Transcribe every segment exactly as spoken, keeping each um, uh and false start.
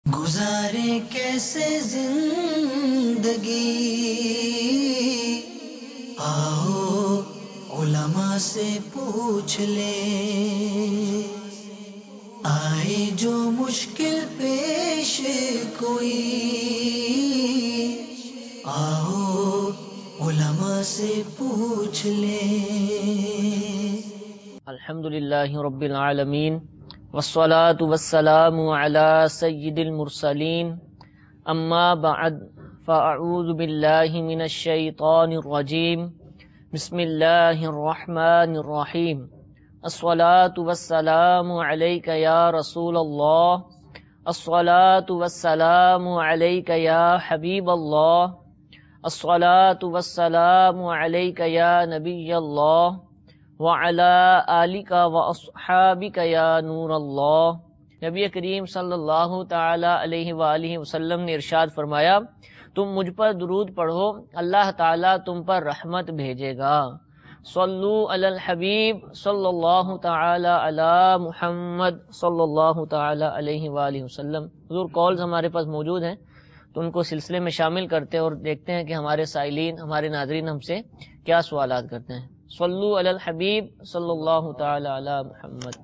گزارے کیسے زندگی، آؤ علماء سے پوچھ لیں، آئے جو مشکل پیش کوئی، آؤ علماء سے پوچھ لیں۔ الحمدللہ رب العالمین والصلاة والسلام علی سید المرسلین، اما بعد فاعوذ باللہ من الشیطان الرجیم، بسم اللہ الرحمن الرحیم۔ الصلاة والسلام علیک یا رسول اللہ، الصلاة والسلام علیک یا حبیب اللہ، الصلاة والسلام علیک یا نبی اللہ وَعَلَىٰ آلِكَ وَأَصْحَابِكَ يَا نور اللہ۔ نبی کریم صلی اللہ تعالی علیہ وآلہ وسلم نے ارشاد فرمایا، تم مجھ پر درود پڑھو، اللہ تعالیٰ تم پر رحمت بھیجے گا۔ صلو علی الحبیب صلی اللہ تعالی علی محمد صلی اللہ تعالی علیہ وآلہ وسلم۔ حضور کالز ہمارے پاس موجود ہیں تو ان کو سلسلے میں شامل کرتے ہیں اور دیکھتے ہیں کہ ہمارے سائلین، ہمارے ناظرین ہم سے کیا سوالات کرتے ہیں۔ صلو علی الحبیب صلی اللہ تعالی علی محمد۔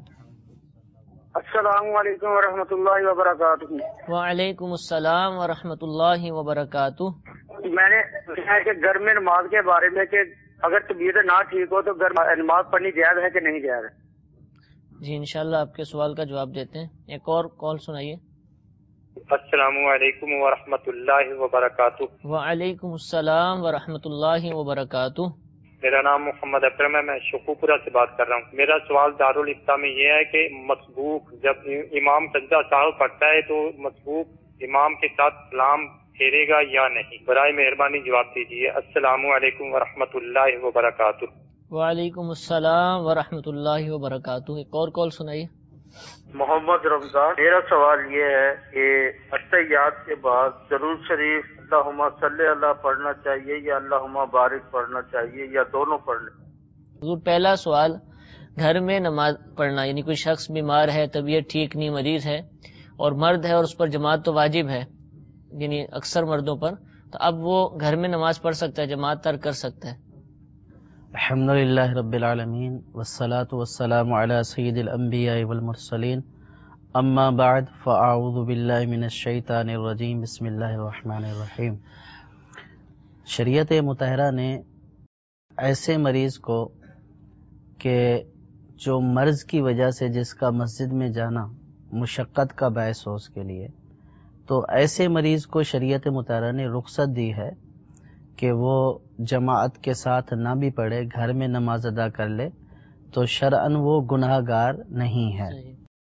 السلام علیکم ورحمۃ اللہ وبرکاتہ۔ وعلیکم السلام ورحمۃ اللہ وبرکاتہ۔ میں نے سنا ہے کہ گھر میں نماز کے بارے میں کہ اگر طبیعت نہ ٹھیک ہو تو گھر میں نماز پڑھنی جائز ہے کہ نہیں جائز ہے؟ جی انشاءاللہ آپ کے سوال کا جواب دیتے ہیں۔ ایک اور کال سنائیے۔ السلام علیکم ورحمۃ اللہ وبرکاتہ۔ وعلیکم السلام ورحمۃ اللہ وبرکاتہ۔ میرا نام محمد اکرم ہے، میں شکوپورہ سے بات کر رہا ہوں۔ میرا سوال دارالفتہ میں یہ ہے کہ مسبوق جب امام سجدہ سہو پڑھتا ہے تو مسبوق امام کے ساتھ سلام پھیرے گا یا نہیں؟ برائے مہربانی جواب دیجیے۔ السلام علیکم ورحمۃ اللہ وبرکاتہ۔ وعلیکم السلام ورحمۃ اللہ وبرکاتہ۔ ایک اور کال سنائیے۔ محمد رمضان، میرا سوال یہ ہے کہ اتحیات کے بعد درود شریف اللہم صلی اللہ پڑھنا چاہیے یا اللہم بارک پڑھنا چاہیے یا دونوں پڑھنا؟ حضور پہلا سوال، گھر میں نماز پڑھنا، یعنی کوئی شخص بیمار ہے، طبیعت ٹھیک نہیں، مریض ہے اور مرد ہے اور اس پر جماعت تو واجب ہے، یعنی اکثر مردوں پر، تو اب وہ گھر میں نماز پڑھ سکتا ہے، جماعت ترک کر سکتا ہے؟ الحمدللہ رب العالمین والصلاة والسلام علی سید الانبیاء والمرسلین، اما بعد فاعوذ باللہ من الشیطان الرجیم، بسم اللہ الرحمن الرحیم۔ شریعت مطہرہ نے ایسے مریض کو کہ جو مرض کی وجہ سے جس کا مسجد میں جانا مشقت کا باعث ہو اس کے لیے، تو ایسے مریض کو شریعت مطہرہ نے رخصت دی ہے کہ وہ جماعت کے ساتھ نہ بھی پڑھے، گھر میں نماز ادا کر لے تو شرعاً وہ گناہ گار نہیں ہے۔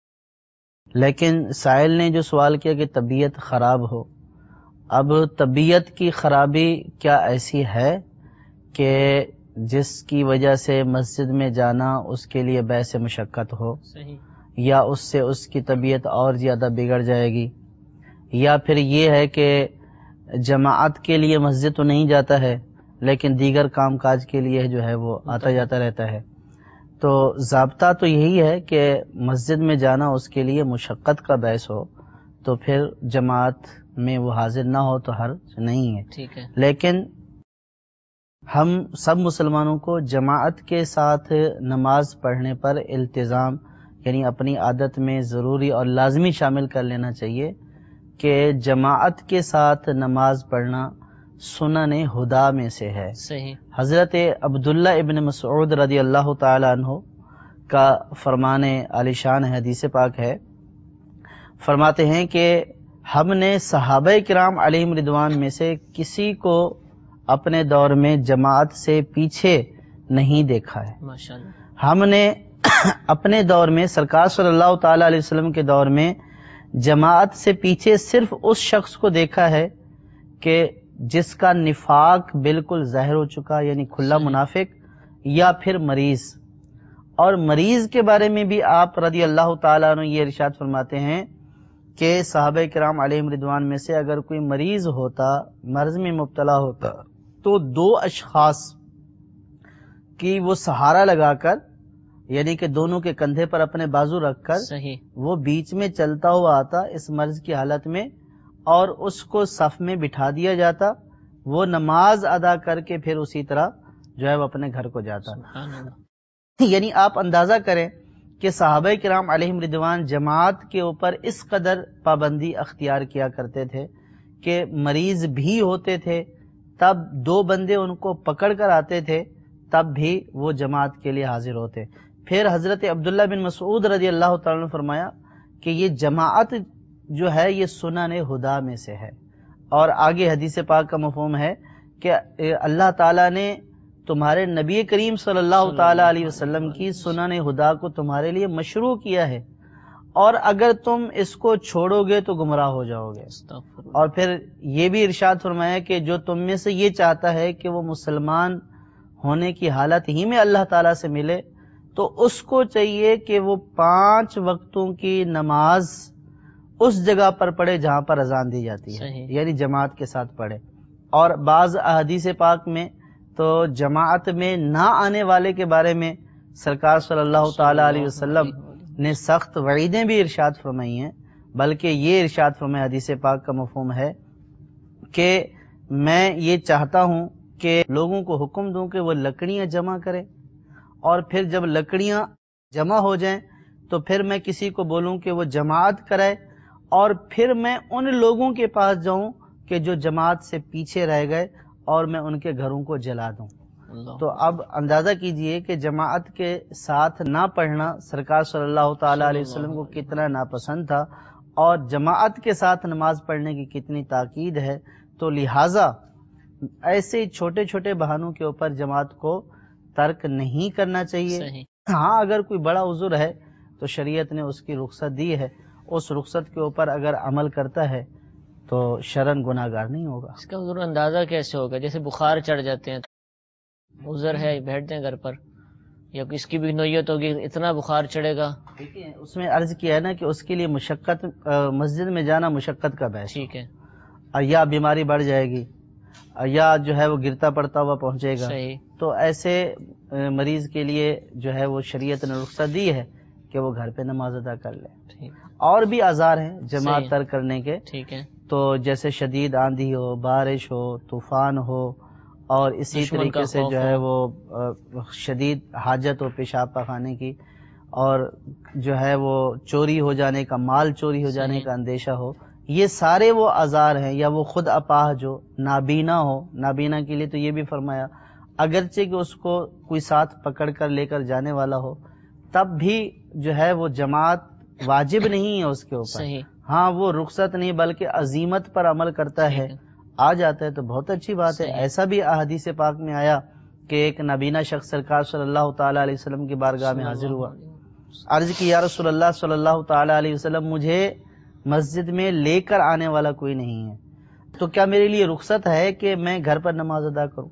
لیکن سائل نے جو سوال کیا کہ طبیعت خراب ہو، اب طبیعت کی خرابی کیا ایسی ہے کہ جس کی وجہ سے مسجد میں جانا اس کے لیے باعث مشقت ہو، یا اس سے اس کی طبیعت اور زیادہ بگڑ جائے گی، یا پھر یہ ہے کہ جماعت کے لیے مسجد تو نہیں جاتا ہے لیکن دیگر کام کاج کے لیے جو ہے وہ آتا جاتا رہتا ہے، تو ضابطہ تو یہی ہے کہ مسجد میں جانا اس کے لیے مشقت کا باعث ہو تو پھر جماعت میں وہ حاضر نہ ہو تو حرج نہیں ہے۔ ٹھیک ہے، لیکن ہم سب مسلمانوں کو جماعت کے ساتھ نماز پڑھنے پر التزام، یعنی اپنی عادت میں ضروری اور لازمی شامل کر لینا چاہیے کہ جماعت کے ساتھ نماز پڑھنا سنن ہدا میں سے ہے۔ صحیح۔ حضرت عبداللہ ابن مسعود رضی اللہ تعالی عنہ کا فرمان عالی شان حدیث پاک ہے، فرماتے ہیں کہ ہم نے صحابہ کرام علیہم رضوان میں سے کسی کو اپنے دور میں جماعت سے پیچھے نہیں دیکھا ہے۔ ماشاءاللہ۔ ہم نے اپنے دور میں سرکار صلی اللہ تعالی علیہ وسلم کے دور میں جماعت سے پیچھے صرف اس شخص کو دیکھا ہے کہ جس کا نفاق بالکل ظاہر ہو چکا، یعنی کھلا منافق، یا پھر مریض۔ اور مریض کے بارے میں بھی آپ رضی اللہ تعالیٰ عنہ یہ ارشاد فرماتے ہیں کہ صحابہ کرام علیہم رضوان میں سے اگر کوئی مریض ہوتا، مرض میں مبتلا ہوتا، تو دو اشخاص کی وہ سہارا لگا کر یعنی کہ دونوں کے کندھے پر اپنے بازو رکھ کر صحیح وہ بیچ میں چلتا ہوا آتا اس مرض کی حالت میں، اور اس کو صف میں بٹھا دیا جاتا، وہ نماز ادا کر کے پھر اسی طرح جو ہے وہ اپنے گھر کو جاتا۔ سبحان اللہ۔ یعنی آپ اندازہ کریں کہ صحابہ کرام علیہم رضوان جماعت کے اوپر اس قدر پابندی اختیار کیا کرتے تھے کہ مریض بھی ہوتے تھے تب دو بندے ان کو پکڑ کر آتے تھے، تب بھی وہ جماعت کے لیے حاضر ہوتے۔ پھر حضرت عبداللہ بن مسعود رضی اللہ تعالیٰ نے فرمایا کہ یہ جماعت جو ہے یہ سنن ہدا میں سے ہے، اور آگے حدیث پاک کا مفہوم ہے کہ اللہ تعالیٰ نے تمہارے نبی کریم صلی اللہ تعالی علیہ وسلم کی سنن ہدا کو تمہارے لیے مشروع کیا ہے، اور اگر تم اس کو چھوڑو گے تو گمراہ ہو جاؤ گے۔ اور پھر یہ بھی ارشاد فرمایا کہ جو تم میں سے یہ چاہتا ہے کہ وہ مسلمان ہونے کی حالت ہی میں اللہ تعالیٰ سے ملے، تو اس کو چاہیے کہ وہ پانچ وقتوں کی نماز اس جگہ پر پڑھے جہاں پر اذان دی جاتی ہے، یعنی جماعت کے ساتھ پڑھے۔ اور بعض احادیث پاک میں تو جماعت میں نہ آنے والے کے بارے میں سرکار صلی اللہ تعالی علیہ وسلم نے سخت وعیدیں بھی ارشاد فرمائی ہیں، بلکہ یہ ارشاد فرمایا حدیث پاک کا مفہوم ہے کہ میں یہ چاہتا ہوں کہ لوگوں کو حکم دوں کہ وہ لکڑیاں جمع کریں، اور پھر جب لکڑیاں جمع ہو جائیں تو پھر میں کسی کو بولوں کہ وہ جماعت کرائے، اور پھر میں ان لوگوں کے پاس جاؤں کہ جو جماعت سے پیچھے رہ گئے اور میں ان کے گھروں کو جلا دوں۔ تو اب اندازہ کیجئے کہ جماعت کے ساتھ نہ پڑھنا سرکار صلی اللہ تعالی علیہ وسلم کو کتنا ناپسند تھا، اور جماعت کے ساتھ نماز پڑھنے کی کتنی تاکید ہے۔ تو لہٰذا ایسے چھوٹے چھوٹے بہانوں کے اوپر جماعت کو ترک نہیں کرنا چاہیے۔ ہاں اگر کوئی بڑا عذر ہے تو شریعت نے اس کی رخصت دی ہے، اس رخصت کے اوپر اگر عمل کرتا ہے تو شرعاً گناہ گار نہیں ہوگا۔ اس کا عذر اندازہ کیسے ہوگا؟ جیسے بخار چڑھ جاتے ہیں، عذر ہے بیٹھتے ہیں گھر پر، یا اس کی بھی نوعیت ہوگی اتنا بخار چڑھے گا۔ دیکھیے اس میں عرض کیا ہے نا کہ اس کے لیے مشقت، مسجد میں جانا مشقت کا باعث، ٹھیک ہے، یا بیماری بڑھ جائے گی، یا جو ہے وہ گرتا پڑتا ہوا پہنچے گا، صحیح۔ تو ایسے مریض کے لیے جو ہے وہ شریعت نے رخصت دی ہے کہ وہ گھر پہ نماز ادا کر لے۔ اور بھی آزار ہیں جماعت ترک کرنے کے، ٹھیک ہے، تو جیسے شدید آندھی ہو، بارش ہو، طوفان ہو، اور اسی طریقے سے جو ہے وہ شدید حاجت ہو پیشاب پخانے کی، اور جو ہے وہ چوری ہو جانے کا، مال چوری ہو جانے کا اندیشہ ہو، یہ سارے وہ آزار ہیں۔ یا وہ خود اپاہج ہو، نابینا ہو، نابینا کے لیے تو یہ بھی فرمایا اگرچہ کہ اس کو کوئی ساتھ پکڑ کر لے کر جانے والا ہو تب بھی جو ہے وہ جماعت واجب نہیں ہے اس کے اوپر، ہاں وہ رخصت نہیں بلکہ عزیمت پر عمل کرتا ہے، آ جاتا ہے تو بہت اچھی بات ہے۔ ایسا بھی احادیث پاک میں آیا کہ ایک نابینا شخص سرکار صلی اللہ تعالی علیہ وسلم کی بارگاہ میں حاضر ہوا، عرض کی یا رسول اللہ صلی اللہ تعالی علیہ وسلم مجھے مسجد میں لے کر آنے والا کوئی نہیں ہے، تو کیا میرے لیے رخصت ہے کہ میں گھر پر نماز ادا کروں؟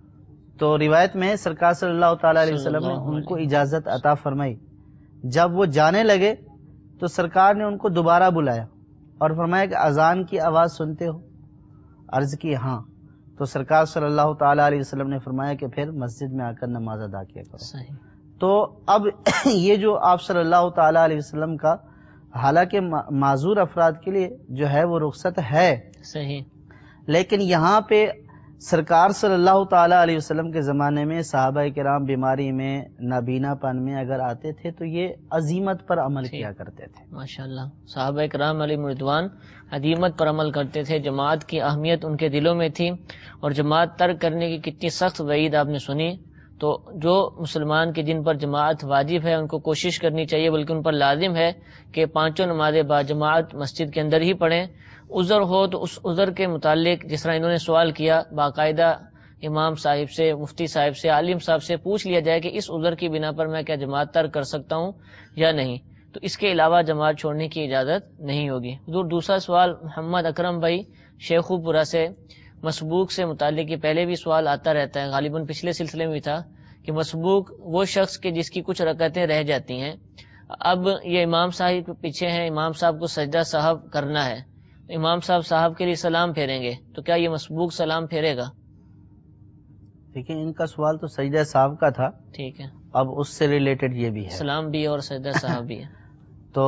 تو روایت میں سرکار صلی اللہ تعالی علیہ وسلم نے ان کو اجازت عطا فرمائی۔ جب وہ جانے لگے تو سرکار نے ان کو دوبارہ بلایا اور فرمایا کہ اذان کی آواز سنتے ہو؟ عرض کی ہاں۔ تو سرکار صلی اللہ تعالی علیہ وسلم نے فرمایا کہ پھر مسجد میں آ کر نماز ادا کیا کرو۔ تو اب یہ جو آپ صلی اللہ تعالی علیہ وسلم کا حالانکہ معذور افراد کے لیے جو ہے وہ رخصت ہے صحیح، لیکن یہاں پہ سرکار صلی اللہ تعالی علیہ وسلم کے زمانے میں صحابہ کرام بیماری میں، نابینا پن میں اگر آتے تھے تو یہ عزیمت پر عمل کیا کرتے تھے۔ ماشاءاللہ، صحابہ کرام علیہ رضوان عزیمت پر عمل کرتے تھے، جماعت کی اہمیت ان کے دلوں میں تھی، اور جماعت ترک کرنے کی کتنی سخت وعید آپ نے سنی۔ تو جو مسلمان کے جن پر جماعت واجب ہے ان کو کوشش کرنی چاہیے، بلکہ ان پر لازم ہے کہ پانچوں نمازیں با جماعت مسجد کے اندر ہی پڑھیں۔ عذر ہو تو اس عذر کے متعلق جس طرح انہوں نے سوال کیا، باقاعدہ امام صاحب سے، مفتی صاحب سے، عالم صاحب سے پوچھ لیا جائے کہ اس عذر کی بنا پر میں کیا جماعت ترک کر سکتا ہوں یا نہیں، تو اس کے علاوہ جماعت چھوڑنے کی اجازت نہیں ہوگی۔ حضور دوسرا سوال محمد اکرم بھائی شیخو پورہ سے، مسبوق سے متعلق یہ پہلے بھی سوال آتا رہتا ہے، غالباً پچھلے سلسلے میں بھی تھا کہ مسبوق وہ شخص کے جس کی کچھ رکعتیں رہ جاتی ہیں، اب یہ امام صاحب کے پیچھے ہیں، امام صاحب کو سجدہ صاحب کرنا ہے، امام صاحب صاحب کے لیے سلام پھیریں گے، تو کیا یہ مسبوق سلام پھیرے گا؟ دیکھیں ان کا سوال تو سجدہ صاحب کا تھا، ٹھیک ہے، اب اس سے ریلیٹڈ یہ بھی ہے، سلام بھی ہے اور سجدہ صاحب بھی ہے۔ تو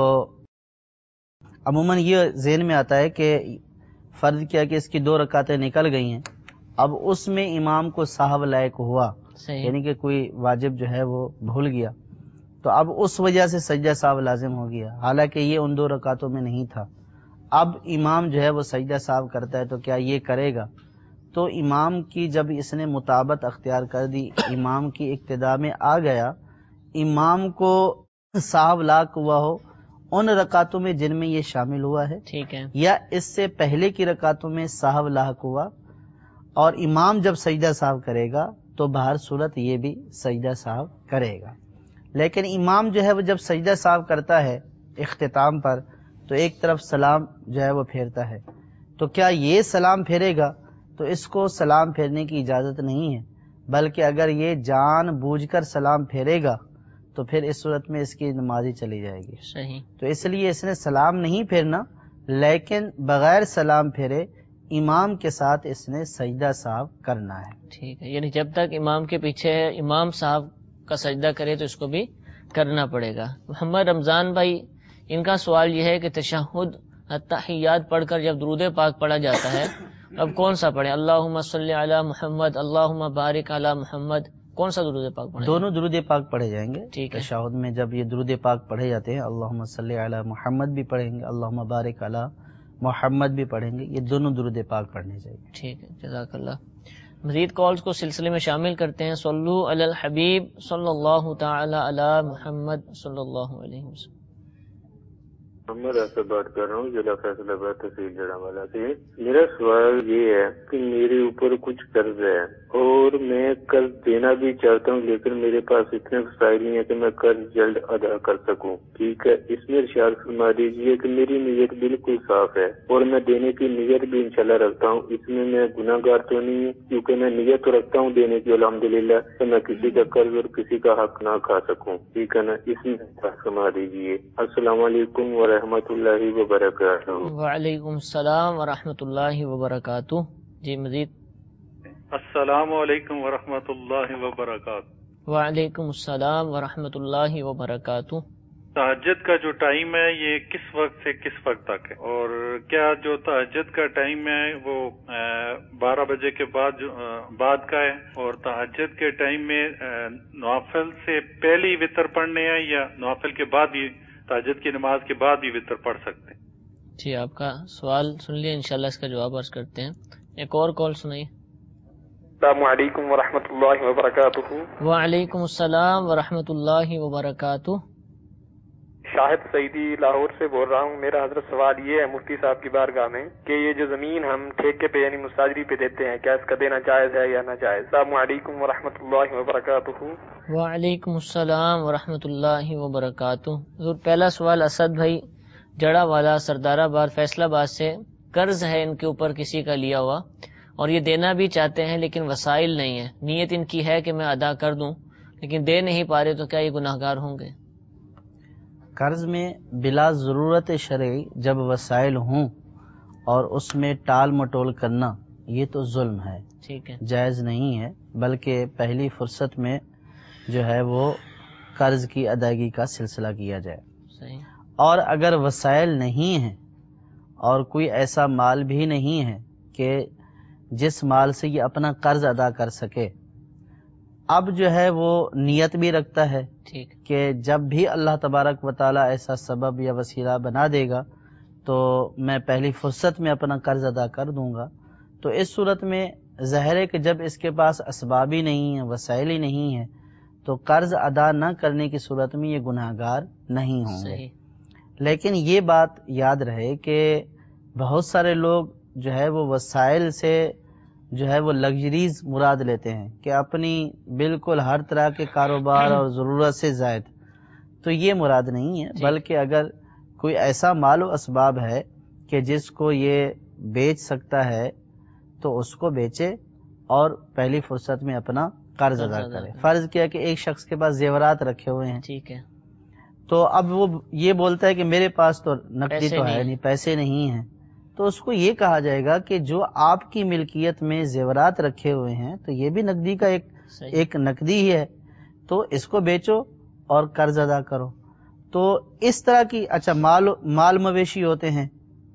عموماً یہ ذہن میں آتا ہے کہ فرض کیا کہ اس کی دو رکعتیں نکل گئی ہیں، اب اس میں امام کو سہو لائق ہوا، صحیح، یعنی کہ کوئی واجب جو ہے وہ بھول گیا، تو اب اس وجہ سے سجدہ صاحب لازم ہو گیا، حالانکہ یہ ان دو رکعتوں میں نہیں تھا۔ اب امام جو ہے وہ سجدہ صاحب کرتا ہے تو کیا یہ کرے گا؟ تو امام کی جب اس نے مطابت اختیار کر دی، امام کی اقتداء میں آ گیا، امام کو صاحب لاق ہوا ہو ان رکعتوں میں جن میں یہ شامل ہوا ہے، ٹھیک ہے، یا اس سے پہلے کی رکعتوں میں صاحب لاحق ہوا، اور امام جب سجدہ صاحب کرے گا تو بہر صورت یہ بھی سجدہ صاحب کرے گا۔ لیکن امام جو ہے وہ جب سجدہ صاحب کرتا ہے اختتام پر تو ایک طرف سلام جو ہے وہ پھیرتا ہے، تو کیا یہ سلام پھیرے گا؟ تو اس کو سلام پھیرنے کی اجازت نہیں ہے، بلکہ اگر یہ جان بوجھ کر سلام پھیرے گا تو پھر اس صورت میں اس کی نماز ہی چلی جائے گی۔ صحیح، تو اس لیے اس نے سلام نہیں پھیرنا، لیکن بغیر سلام پھیرے امام کے ساتھ اس نے سجدہ صاحب کرنا ہے۔ ٹھیک ہے، یعنی جب تک امام کے پیچھے ہے امام صاحب کا سجدہ کرے تو اس کو بھی کرنا پڑے گا۔ محمد رمضان بھائی ان کا سوال یہ ہے کہ تشہد التحیات پڑھ کر جب درود پاک پڑھا جاتا ہے اب کون سا پڑھیں؟ اللہم صلی علی محمد، اللہم بارک علی محمد، کون سا درود پاک پڑھیں؟ دونوں درود پاک پڑھے جائیں گے۔ ٹھیک ہے، تشہد میں جب یہ درود پاک پڑھے جاتے ہیں اللہم صلی علی محمد بھی پڑھیں گے، اللہم بارک علی محمد بھی پڑھیں گے، یہ دونوں درود پاک پڑھنے چاہیے۔ ٹھیک ہے، جزاک اللہ۔ مزید کالز کو سلسلے میں شامل کرتے ہیں۔ صلو علی الحبیب صلی اللہ تعالی علی محمد صلی اللہ علیہ وسلم۔ محمد سے بات کر رہا ہوں، ضلع فیصل آباد تحصیل جڑامالہ سے۔ میرا سوال یہ ہے کہ میرے اوپر کچھ قرض ہے اور میں قرض دینا بھی چاہتا ہوں، لیکن میرے پاس اتنے وسائل نہیں ہے کہ میں قرض جلد ادا کر سکوں۔ ٹھیک ہے، اس میں ارشاد فرما دیجیے کہ میری نیت بالکل صاف ہے اور میں دینے کی نیت بھی انشاءاللہ رکھتا ہوں، اس میں میں گناہ گار تو نہیں ہوں، کیونکہ میں نیت تو رکھتا ہوں دینے کی الحمدللہ، کہ میں کسی کا قرض اور کسی کا حق نہ کھا سکوں۔ ٹھیک ہے نا، اس میں فرما دیجیے۔ السلام علیکم ورحمۃ اللہ وبرکاتہ۔ وعلیکم السلام ورحمۃ اللہ وبرکاتہ۔ جی مزید۔ السلام علیکم ورحمۃ اللہ وبرکاتہ۔ وعلیکم السلام ورحمۃ اللہ وبرکاتہ۔ تہجد کا جو ٹائم ہے یہ کس وقت سے کس وقت تک ہے، اور کیا جو تہجد کا ٹائم ہے وہ بارہ بجے کے بعد بعد کا ہے، اور تہجد کے ٹائم میں نوافل سے پہلے ہی وتر پڑھنے ہیں یا نوافل کے بعد بھی، تہجد کی نماز کے بعد بھی وتر پڑھ سکتے ہیں؟ جی آپ کا سوال سن لیا، انشاءاللہ اس کا جواب عرض کرتے ہیں۔ ایک اور کال سنائیے۔ السلام علیکم ورحمۃ اللہ وبرکاتہ۔ وعلیکم السلام ورحمۃ اللہ وبرکاتہ۔ شاہد سعیدی لاہور سے بول رہا ہوں۔ میرا حضرت سوال یہ ہے مفتی صاحب کی بارگاہ میں کہ یہ جو زمین ہم ٹھیکے پہ یعنی مستاجری پہ دیتے ہیں، کیا اس کا دینا جائز ہے یا ناجائز؟ السلام علیکم ورحمۃ اللہ وبرکاتہ۔ وعلیکم السلام ورحمۃ اللہ وبرکاتہ۔ حضور پہلا سوال اسد بھائی جڑا والا سردار آباد فیصلہ آباد سے، قرض ہے ان کے اوپر کسی کا لیا ہوا اور یہ دینا بھی چاہتے ہیں لیکن وسائل نہیں ہے، نیت ان کی ہے کہ میں ادا کر دوں لیکن دے نہیں پا رہے، تو کیا یہ گناہ گار ہوں گے؟ قرض میں بلا ضرورت شرعی جب وسائل ہوں اور اس میں ٹال مٹول کرنا یہ تو ظلم ہے، ٹھیک ہے، جائز نہیں ہے، بلکہ پہلی فرصت میں جو ہے وہ قرض کی ادائیگی کا سلسلہ کیا جائے۔ صحیح۔ اور اگر وسائل نہیں ہیں اور کوئی ایسا مال بھی نہیں ہے کہ جس مال سے یہ اپنا قرض ادا کر سکے، اب جو ہے وہ نیت بھی رکھتا ہے ٹھیک کہ جب بھی اللہ تبارک و تعالیٰ ایسا سبب یا وسیلہ بنا دے گا تو میں پہلی فرصت میں اپنا قرض ادا کر دوں گا، تو اس صورت میں ظاہر ہے کہ جب اس کے پاس اسباب ہی نہیں ہیں، وسائل ہی نہیں ہیں، تو قرض ادا نہ کرنے کی صورت میں یہ گناہ گار نہیں ہوں گے۔ لیکن یہ بات یاد رہے کہ بہت سارے لوگ جو ہے وہ وسائل سے جو ہے وہ لگژریز مراد لیتے ہیں کہ اپنی بالکل ہر طرح کے کاروبار اور ضرورت سے زائد، تو یہ مراد نہیں ہے، بلکہ اگر کوئی ایسا مال و اسباب ہے کہ جس کو یہ بیچ سکتا ہے تو اس کو بیچے اور پہلی فرصت میں اپنا قرض ادا کرے۔ فرض کیا کہ ایک شخص کے پاس زیورات رکھے ہوئے ہیں، ٹھیک ہے، تو اب وہ یہ بولتا ہے کہ میرے پاس تو نقدی تو ہے نہیں، پیسے نہیں ہیں، تو اس کو یہ کہا جائے گا کہ جو آپ کی ملکیت میں زیورات رکھے ہوئے ہیں تو یہ بھی نقدی کا ایک ایک نقدی ہی ہے، تو اس کو بیچو اور قرض ادا کرو. تو اس طرح کی اچھا مال مال مویشی ہوتے ہیں،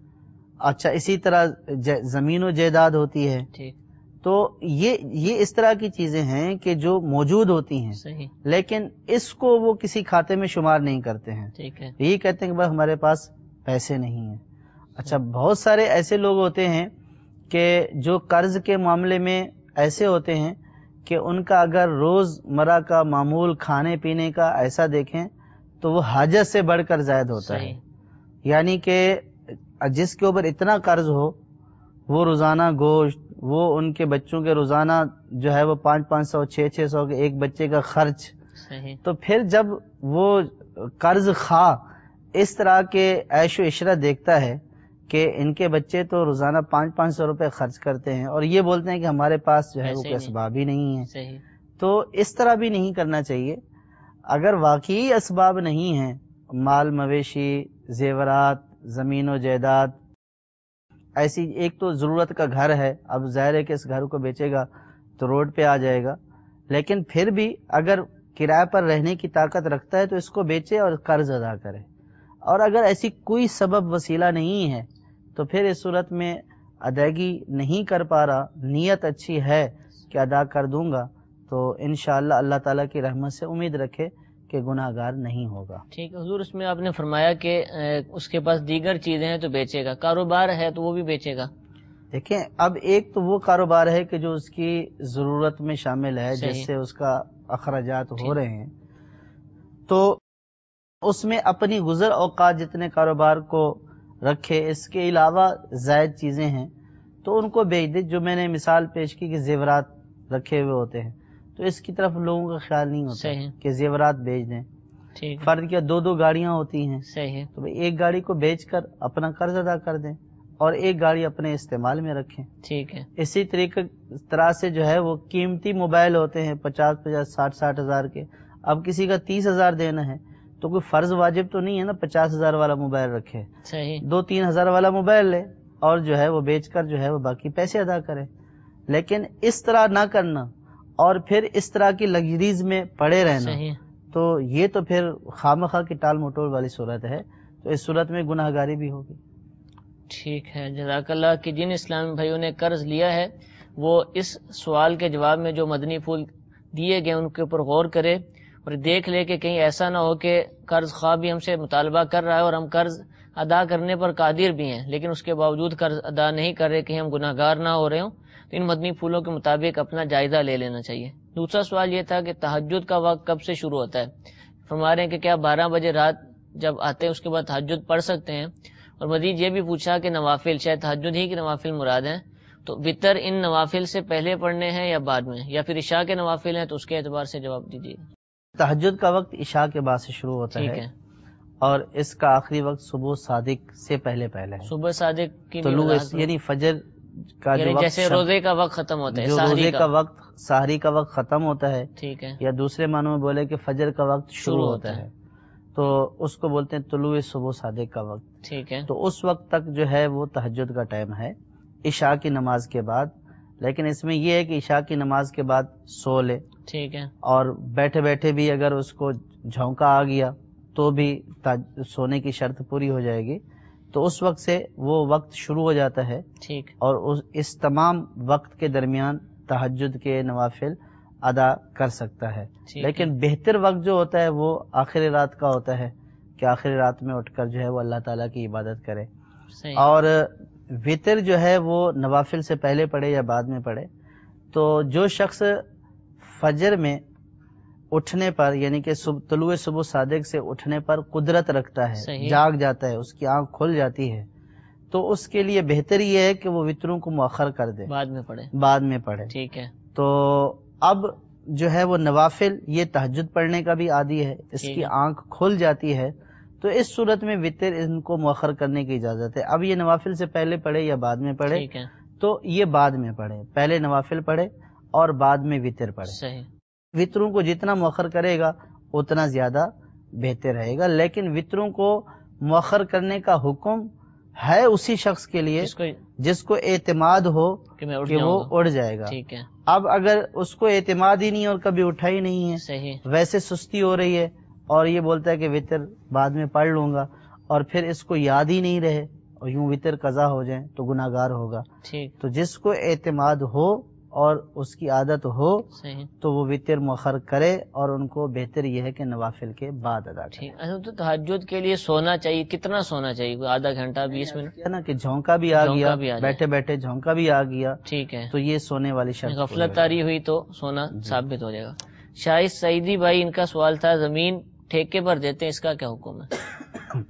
اچھا اسی طرح زمین و جائیداد ہوتی ہے. تو یہ یہ اس طرح کی چیزیں ہیں کہ جو موجود ہوتی ہیں صحیح. لیکن اس کو وہ کسی کھاتے میں شمار نہیں کرتے ہیں. ٹھیک ہے. یہی کہتے ہیں کہ بھائی ہمارے پاس پیسے نہیں ہیں. اچھا بہت سارے ایسے لوگ ہوتے ہیں کہ جو قرض کے معاملے میں ایسے ہوتے ہیں کہ ان کا اگر روز مرہ کا معمول کھانے پینے کا ایسا دیکھیں تو وہ حاجت سے بڑھ کر زائد ہوتا صحیح. ہے. یعنی کہ جس کے اوپر اتنا قرض ہو وہ روزانہ گوشت، وہ ان کے بچوں کے روزانہ جو ہے وہ پانچ پانچ سو چھ چھ سو کے ایک بچے کا خرچ. صحیح. تو پھر جب وہ قرض خواہ اس طرح کے عیش و عشرت دیکھتا ہے کہ ان کے بچے تو روزانہ پانچ پانچ سو روپے خرچ کرتے ہیں اور یہ بولتے ہیں کہ ہمارے پاس جو ہے وہ کوئی اسباب ہی نہیں ہے. صحیح. تو اس طرح بھی نہیں کرنا چاہیے. اگر واقعی اسباب نہیں ہیں، مال مویشی، زیورات، زمین و جائیداد، ایسی ایک تو ضرورت کا گھر ہے، اب ظاہر ہے کہ اس گھر کو بیچے گا تو روڈ پہ آ جائے گا، لیکن پھر بھی اگر کرایہ پر رہنے کی طاقت رکھتا ہے تو اس کو بیچے اور قرض ادا کرے. اور اگر ایسی کوئی سبب وسیلہ نہیں ہے تو پھر اس صورت میں ادائیگی نہیں کر پا رہا، نیت اچھی ہے کہ ادا کر دوں گا، تو انشاءاللہ اللہ تعالیٰ کی رحمت سے امید رکھے کہ گناہ گار نہیں ہوگا. ٹھیک ہے حضور، اس میں آپ نے فرمایا کہ اس کے پاس دیگر چیزیں ہیں تو بیچے گا، کاروبار ہے تو وہ بھی بیچے گا. دیکھیں اب ایک تو وہ کاروبار ہے کہ جو اس کی ضرورت میں شامل ہے، جس سے اس کا اخراجات ہو رہے ہیں، تو اس میں اپنی گزر اوقات جتنے کاروبار کو رکھے، اس کے علاوہ زائد چیزیں ہیں تو ان کو بیچ دے. جو میں نے مثال پیش کی کہ زیورات رکھے ہوئے ہوتے ہیں تو اس کی طرف لوگوں کا خیال نہیں ہوتا کہ زیورات بیچ دیں. فرض کیا دو دو گاڑیاں ہوتی ہیں، صحیح، تو ایک گاڑی کو بیچ کر اپنا قرض ادا کر دیں اور ایک گاڑی اپنے استعمال میں رکھیں. ٹھیک ہے. اسی طریقے طرح سے جو ہے وہ قیمتی موبائل ہوتے ہیں پچاس پچاس ساٹھ ساٹھ ہزار کے، اب کسی کا تیس ہزار دینا ہے تو کوئی فرض واجب تو نہیں ہے نا پچاس ہزار والا موبائل رکھے. صحیح. دو تین ہزار والا موبائل لے اور جو ہے وہ بیچ کر جو ہے وہ باقی پیسے ادا کرے. لیکن اس طرح نہ کرنا اور پھر اس طرح کی لگژریز میں پڑے رہنا، صحیح، تو یہ تو پھر خامخواہ کی ٹال مٹول والی صورت ہے. تو اس صورت میں گناہ گاری بھی ہوگی. ٹھیک ہے، جزاک اللہ. کہ جن اسلامی بھائیوں نے قرض لیا ہے وہ اس سوال کے جواب میں جو مدنی پھول دیے گئے ان کے اوپر غور کرے اور دیکھ لے کہ کہیں ایسا نہ ہو کہ قرض خواہ بھی ہم سے مطالبہ کر رہا ہے اور ہم قرض ادا کرنے پر قادر بھی ہیں لیکن اس کے باوجود قرض ادا نہیں کر رہے، کہیں ہم گناہ گار نہ ہو رہے ہوں. تو ان مدنی پھولوں کے مطابق اپنا جائزہ لے لینا چاہیے. دوسرا سوال یہ تھا کہ تہجد کا وقت کب سے شروع ہوتا ہے؟ فرما رہے ہیں کہ کیا بارہ بجے رات جب آتے ہیں اس کے بعد تہجد پڑھ سکتے ہیں؟ اور مزید یہ بھی پوچھا کہ نوافل، شاید تہجد ہی کے نوافل مراد ہیں، تو وطر ان نوافل سے پہلے پڑھنے ہیں یا بعد میں، یا پھر عشاء کے نوافل ہیں؟ تو اس کے اعتبار سے جواب دیجیے. تہجد کا وقت عشاء کے بعد سے شروع ہوتا ہے اور اس کا آخری وقت صبح صادق سے پہلے پہلے ہے. صبح صادق کی طلوع یعنی فجر کا جو وقت، جیسے روزے کا وقت ختم ہوتا ہے، جو روزے کا وقت سحری کا وقت ختم ہوتا ہے، ٹھیک ہے، یا دوسرے معنوں میں بولے کہ فجر کا وقت شروع ہوتا ہے تو اس کو بولتے ہیں طلوع صبح صادق کا وقت. ٹھیک ہے. تو اس وقت تک جو ہے وہ تہجد کا ٹائم ہے عشاء کی نماز کے بعد. لیکن اس میں یہ ہے کہ عشاء کی نماز کے بعد سو لے، ٹھیک ہے، اور بیٹھے بیٹھے بھی اگر اس کو جھونکا آ گیا تو بھی سونے کی شرط پوری ہو جائے گی. تو اس وقت سے وہ وقت شروع ہو جاتا ہے، ٹھیک، اور اس, اس تمام وقت کے درمیان تہجد کے نوافل ادا کر سکتا ہے. لیکن بہتر وقت جو ہوتا ہے وہ آخری رات کا ہوتا ہے کہ آخری رات میں اٹھ کر جو ہے وہ اللہ تعالیٰ کی عبادت کرے. اور وطر جو ہے وہ نوافل سے پہلے پڑھے یا بعد میں پڑھے. تو جو شخص فجر میں اٹھنے پر یعنی کہ طلوع صبح صادق سے اٹھنے پر قدرت رکھتا ہے، جاگ جاتا ہے، اس کی آنکھ کھل جاتی ہے، تو اس کے لیے بہتر یہ ہے کہ وہ وطروں کو مؤخر کر دے، بعد میں پڑھے بعد میں پڑھے ٹھیک ہے. تو اب جو ہے وہ نوافل، یہ تہجد پڑھنے کا بھی عادی ہے، اس کی آنکھ کھل جاتی ہے، تو اس صورت میں وطر ان کو مؤخر کرنے کی اجازت ہے. اب یہ نوافل سے پہلے پڑھے یا بعد میں پڑھے، تو یہ بعد میں پڑھے، پہلے نوافل پڑھے اور بعد میں وطر پڑھے. صحیح. وطروں کو جتنا مؤخر کرے گا اتنا زیادہ بہتر رہے گا. لیکن وطروں کو مؤخر کرنے کا حکم ہے اسی شخص کے لیے جس کو, جس کو اعتماد ہو کہ, میں کہ وہ اڑ جائے گا. ٹھیک ہے. اب اگر اس کو اعتماد ہی نہیں اور کبھی اٹھا ہی نہیں ہے, صحیح, ویسے سستی ہو رہی ہے اور یہ بولتا ہے کہ وطر بعد میں پڑھ لوں گا, اور پھر اس کو یاد ہی نہیں رہے اور یوں وطر قضا ہو جائیں تو گناہ گار ہوگا. ٹھیک. تو جس کو اعتماد ہو اور اس کی عادت ہو, صحیح, تو وہ وطر مؤخر کرے, اور ان کو بہتر یہ ہے کہ نوافل کے بعد ادا کرے. ٹھیک. اچھا, تو تہجد کے لیے سونا چاہیے, کتنا سونا چاہیے؟ کوئی آدھا گھنٹہ, بیس منٹ؟ کیا نا کہ جھونکا بھی آ گیا, بیٹھے بیٹھے جھونکا بھی آ گیا, ٹھیک ہے, تو یہ سونے والی شرط. غفلت طاری ہوئی تو سونا ثابت ہو جائے گا. شاہد سعیدی بھائی, ان کا سوال تھا, زمین ٹھیکے پر دیتے ہیں, اس کا کیا حکم ہے؟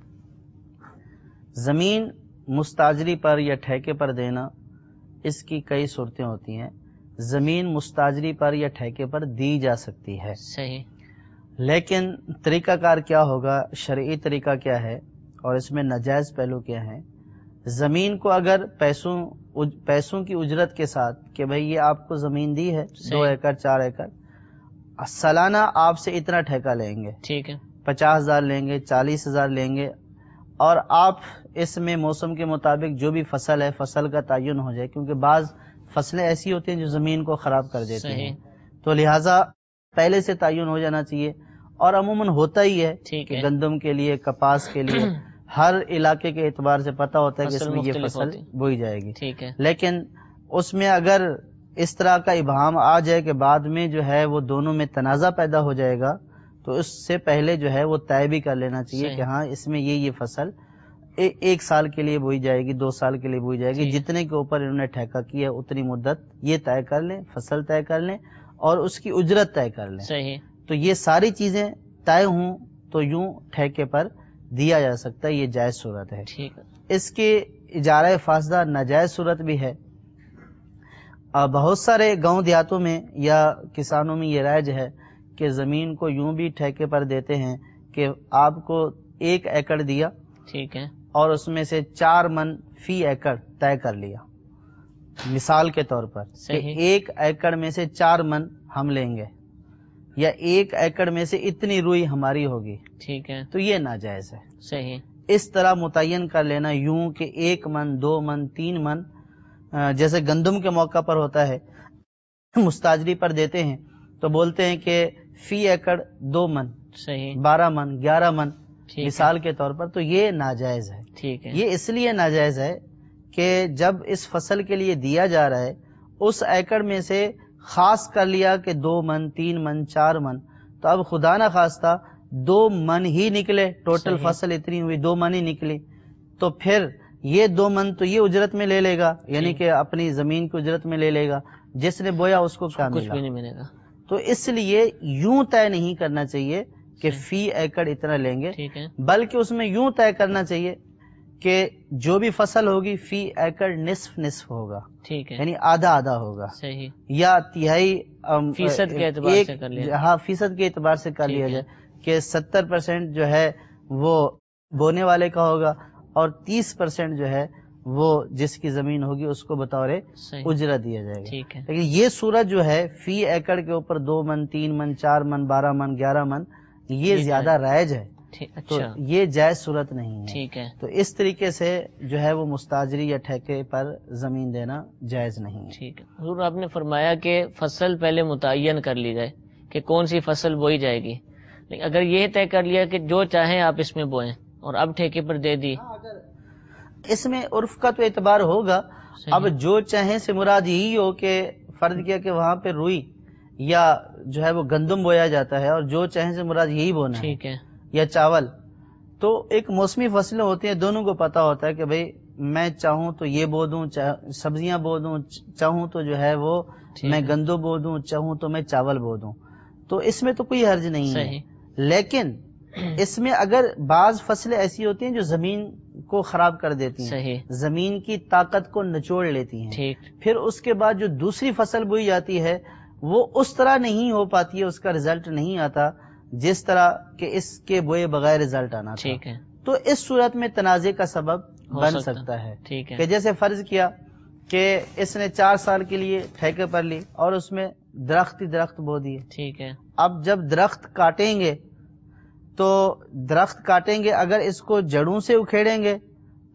زمین مستاجری پر یا ٹھیکے پر دینا, اس کی کئی صورتیں ہوتی ہیں. زمین مستاجری پر یا ٹھیکے پر دی جا سکتی ہے. صحیح. لیکن طریقہ کار کیا ہوگا, شرعی طریقہ کیا ہے, اور اس میں ناجائز پہلو کیا ہے؟ زمین کو اگر پیسوں پیسوں کی اجرت کے ساتھ کہ بھئی یہ آپ کو زمین دی ہے, دو ایکڑ چار ایکڑ, سالانہ آپ سے اتنا ٹھیکہ لیں گے, ٹھیک ہے, پچاس ہزار لیں گے, چالیس ہزار لیں گے, اور آپ اس میں موسم کے مطابق جو بھی فصل ہے فصل کا تعین ہو جائے, کیونکہ بعض فصلیں ایسی ہوتی ہیں جو زمین کو خراب کر دیتی ہیں, تو لہٰذا پہلے سے تعین ہو جانا چاہیے. اور عموماً ہوتا ہی ہے کہ گندم کے لیے, کپاس کے لیے, ہر علاقے کے اعتبار سے پتہ ہوتا ہے کہ اس میں یہ فصل بوئی جائے گی. ٹھیک ہے. لیکن اس میں اگر اس طرح کا ابہام آ جائے کہ بعد میں جو ہے وہ دونوں میں تنازع پیدا ہو جائے گا, تو اس سے پہلے جو ہے وہ طے بھی کر لینا چاہیے کہ ہاں اس میں یہ یہ فصل ایک سال کے لیے بوئی جائے گی, دو سال کے لیے بوئی جائے گی, جتنے کے اوپر انہوں نے ٹھیکہ کیا اتنی مدت یہ طے کر لیں, فصل طے کر لیں اور اس کی اجرت طے کر لیں. صحیح. تو یہ ساری چیزیں طے ہوں تو یوں ٹھیکے پر دیا جا سکتا ہے, یہ جائز صورت ہے. ٹھیک ہے. اس کی اجارہ فاسدہ ناجائز صورت بھی ہے. بہت سارے گاؤں دیہاتوں میں یا کسانوں میں یہ رائج ہے کہ زمین کو یوں بھی ٹھیکے پر دیتے ہیں کہ آپ کو ایک ایکڑ دیا, ٹھیک ہے, اور اس میں سے چار من فی ایکڑ طے کر لیا, مثال کے طور پر کہ ایک ایکڑ میں سے چار من ہم لیں گے, یا ایک ایکڑ میں سے اتنی روئی ہماری ہوگی. ٹھیک ہے. تو یہ ناجائز ہے. صحیح. اس طرح متعین کر لینا یوں کہ ایک من, دو من, تین من, جیسے گندم کے موقع پر ہوتا ہے, مستاجری پر دیتے ہیں تو بولتے ہیں کہ فی ایکڑ دو من, صحیح, بارہ من, گیارہ من, مثال کے طور پر, تو یہ ناجائز ہے. ٹھیک ہے. یہ اس لیے ناجائز ہے کہ جب اس فصل کے لیے دیا جا رہا ہے اس ایکڑ میں سے خاص کر لیا کہ دو من, تین من, چار من, تو اب خدا نہ خواستہ دو من ہی نکلے, ٹوٹل فصل اتنی ہوئی دو من ہی نکلی, تو پھر یہ دو من تو یہ اجرت میں لے لے گا, یعنی کہ اپنی زمین کی اجرت میں لے لے گا, جس نے بویا اس کو کیا کچھ بھی نہیں ملے گا. تو اس لیے یوں طے نہیں کرنا چاہیے کہ فی ایکڑ اتنا لیں گے, بلکہ اس میں یوں طے کرنا چاہیے کہ جو بھی فصل ہوگی فی ایکڑ نصف نصف ہوگا, ٹھیک ہے, یعنی آدھا آدھا ہوگا. صحیح. یا تہائی فیصد کے اعتبار سے کر لیا, ہاں فیصد کے اعتبار سے کر لیا جائے کہ ستر پرسینٹ جو ہے وہ بونے والے کا ہوگا اور تیس پرسینٹ جو ہے وہ جس کی زمین ہوگی اس کو بطور اجرت دیا جائے گا. ٹھیک ہے. لیکن یہ صورت جو ہے فی ایکڑ کے اوپر دو من, تین من, چار من, بارہ من, گیارہ من, یہ زیادہ رائج ہے, تو یہ جائز صورت نہیں ہے. ٹھیک ہے. تو اس طریقے سے جو ہے وہ مستاجری یا ٹھیکے پر زمین دینا جائز نہیں ہے. ٹھیک ہے. حضور آپ نے فرمایا کہ فصل پہلے متعین کر لی جائے کہ کون سی فصل بوئی جائے گی, لیکن اگر یہ طے کر لیا کہ جو چاہیں آپ اس میں بوئیں اور اب ٹھیکے پر دے دی, اس میں عرف کا تو اعتبار ہوگا. اب جو چاہیں سے مراد یہی ہو کہ فرض کیا کہ وہاں پہ روئی یا جو ہے وہ گندم بویا جاتا ہے اور جو چاہیں سے مراد یہی بونا ٹھیک ہے, یا چاول, تو ایک موسمی فصلیں ہوتی ہیں, دونوں کو پتا ہوتا ہے کہ بھئی میں چاہوں تو یہ بو دوں, سبزیاں بو دوں, چاہوں تو جو ہے وہ میں گندم بو دوں, چاہوں تو میں چاول بو دوں, تو اس میں تو کوئی حرج نہیں ہے. لیکن اس میں اگر بعض فصلیں ایسی ہوتی ہیں جو زمین کو خراب کر دیتی ہیں, صحیح, زمین کی طاقت کو نچوڑ لیتی ہیں, ٹھیک, پھر اس کے بعد جو دوسری فصل بوئی جاتی ہے وہ اس طرح نہیں ہو پاتی ہے, اس کا رزلٹ نہیں آتا جس طرح کہ اس کے بوئے بغیر رزلٹ آنا تھا. ٹھیک ہے. تو اس صورت میں تنازع کا سبب بن سکتا ہے. ٹھیک ہے. کہ جیسے فرض کیا کہ اس نے چار سال کے لیے ٹھیکے پر لی اور اس میں درخت ہی درخت بو دیے. ٹھیک ہے. اب جب درخت کاٹیں گے تو درخت کاٹیں گے, اگر اس کو جڑوں سے اکھیڑیں گے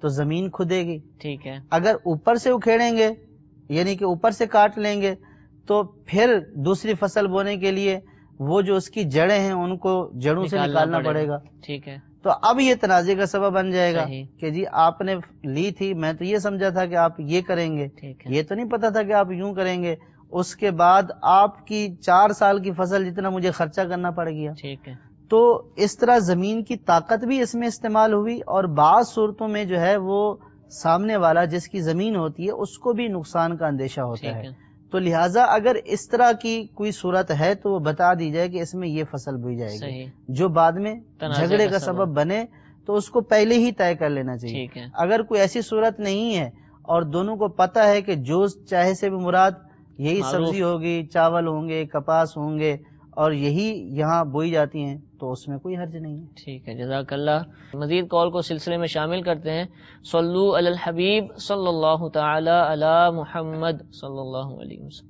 تو زمین کھدے گی. ٹھیک ہے. اگر اوپر سے اکھیڑیں گے یعنی کہ اوپر سے کاٹ لیں گے تو پھر دوسری فصل بونے کے لیے وہ جو اس کی جڑیں ہیں ان کو جڑوں سے نکالنا پڑے گا. ٹھیک ہے. تو اب یہ تنازع کا سبب بن جائے گا صحیح. کہ جی آپ نے لی تھی، میں تو یہ سمجھا تھا کہ آپ یہ کریں گے، یہ تو نہیں پتا تھا کہ آپ یوں کریں گے. اس کے بعد آپ کی چار سال کی فصل جتنا مجھے خرچہ کرنا پڑ گیا. ٹھیک ہے. تو اس طرح زمین کی طاقت بھی اس میں استعمال ہوئی، اور بعض صورتوں میں جو ہے وہ سامنے والا جس کی زمین ہوتی ہے اس کو بھی نقصان کا اندیشہ ہوتا ہے. تو لہٰذا اگر اس طرح کی کوئی صورت ہے تو وہ بتا دی جائے کہ اس میں یہ فصل بوئی جائے گی، جو بعد میں جھگڑے کا سبب بنے تو اس کو پہلے ہی طے کر لینا چاہیے. اگر کوئی ایسی صورت نہیں ہے اور دونوں کو پتہ ہے کہ جو چاہے سے بھی مراد یہی سبزی ہوگی، چاول ہوں گے، کپاس ہوں گے اور یہی یہاں بوئی جاتی ہیں تو اس میں کوئی حرج نہیں ہے. ٹھیک ہے، جزاک اللہ. مزید کال کو سلسلے میں شامل کرتے ہیں. صلو علی الحبیب صلی اللہ تعالی علی محمد صلی اللہ علیہ وسلم.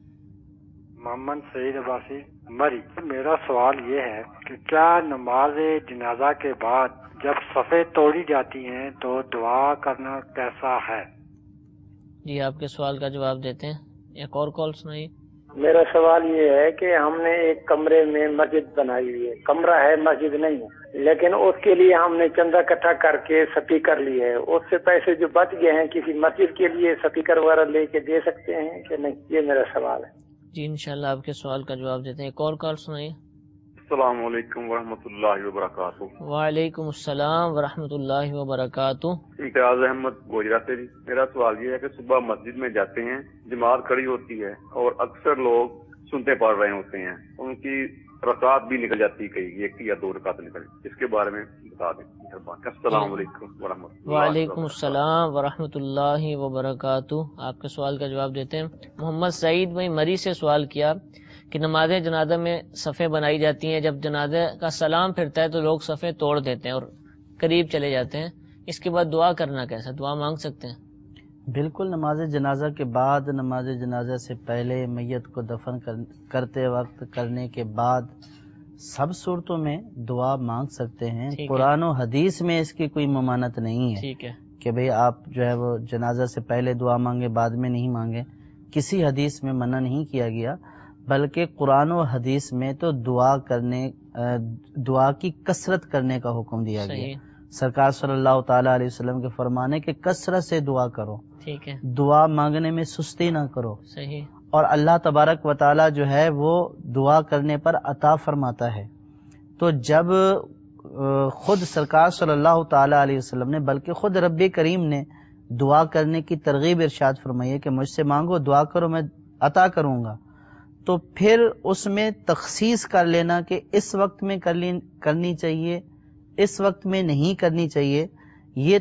محمد سعید عباسی مری. میرا سوال یہ ہے کہ کیا نماز جنازہ کے بعد جب صفیں توڑی جاتی ہیں تو دعا کرنا کیسا ہے؟ جی آپ کے سوال کا جواب دیتے ہیں. ایک اور کال سنائیے. میرا سوال یہ ہے کہ ہم نے ایک کمرے میں مسجد بنائی ہوئی ہے، کمرہ ہے مسجد نہیں ہے، لیکن اس کے لیے ہم نے چندہ اکٹھا کر کے سپیکر لیے ہے. اس سے پیسے جو بچ گئے ہیں کسی مسجد کے لیے سپیکر وغیرہ لے کے دے سکتے ہیں کہ نہیں؟ یہ میرا سوال ہے. جی انشاءاللہ آپ کے سوال کا جواب دیتے ہیں. ایک اور کال سنائیے. السلام علیکم ورحمۃ اللہ وبرکاتہ. وعلیکم السلام ورحمۃ اللہ وبرکاتہ. اعتراض احمد گوجرا سے. میرا سوال یہ ہے کہ صبح مسجد میں جاتے ہیں، جماعت کھڑی ہوتی ہے اور اکثر لوگ سنتے پڑھ رہے ہوتے ہیں، ان کی رکعت بھی نکل جاتی ہے، کئی ایک یا دو رکعت نکل. اس کے بارے میں بتا دیں مہربانی. السلام علیکم ورحمۃ اللہ. وعلیکم السلام ورحمۃ اللہ وبرکاتہ. آپ کے سوال کا جواب دیتے ہیں. محمد سعید بھائی مری سے سوال کیا کہ نماز جنازہ میں صفیں بنائی جاتی ہیں، جب جنازہ کا سلام پھرتا ہے تو لوگ صفیں توڑ دیتے ہیں اور قریب چلے جاتے ہیں، اس کے بعد دعا کرنا کیسا؟ دعا مانگ سکتے ہیں؟ بالکل. نماز جنازہ کے بعد، نماز جنازہ سے پہلے، میت کو دفن کرتے وقت، کرنے کے بعد سب صورتوں میں دعا مانگ سکتے ہیں. قرآن و حدیث میں اس کی کوئی ممانعت نہیں ہے. ٹھیک ہے کہ بھئی آپ جو ہے وہ جنازہ سے پہلے دعا مانگے بعد میں نہیں مانگے، کسی حدیث میں منع نہیں کیا گیا، بلکہ قرآن و حدیث میں تو دعا کرنے دعا کی کثرت کرنے کا حکم دیا گیا. سرکار صلی اللہ تعالی علیہ وسلم کے فرمانے کہ کثرت سے دعا کرو. ٹھیک ہے. دعا مانگنے میں سستی نہ کرو. صحیح. اور اللہ تبارک و تعالی جو ہے وہ دعا کرنے پر عطا فرماتا ہے. تو جب خود سرکار صلی اللہ تعالی علیہ وسلم نے، بلکہ خود رب کریم نے دعا کرنے کی ترغیب ارشاد فرمائی ہے کہ مجھ سے مانگو، دعا کرو، میں عطا کروں گا، تو پھر اس میں تخصیص کر لینا کہ اس وقت میں کرنی چاہیے، اس وقت میں نہیں کرنی چاہیے، یہ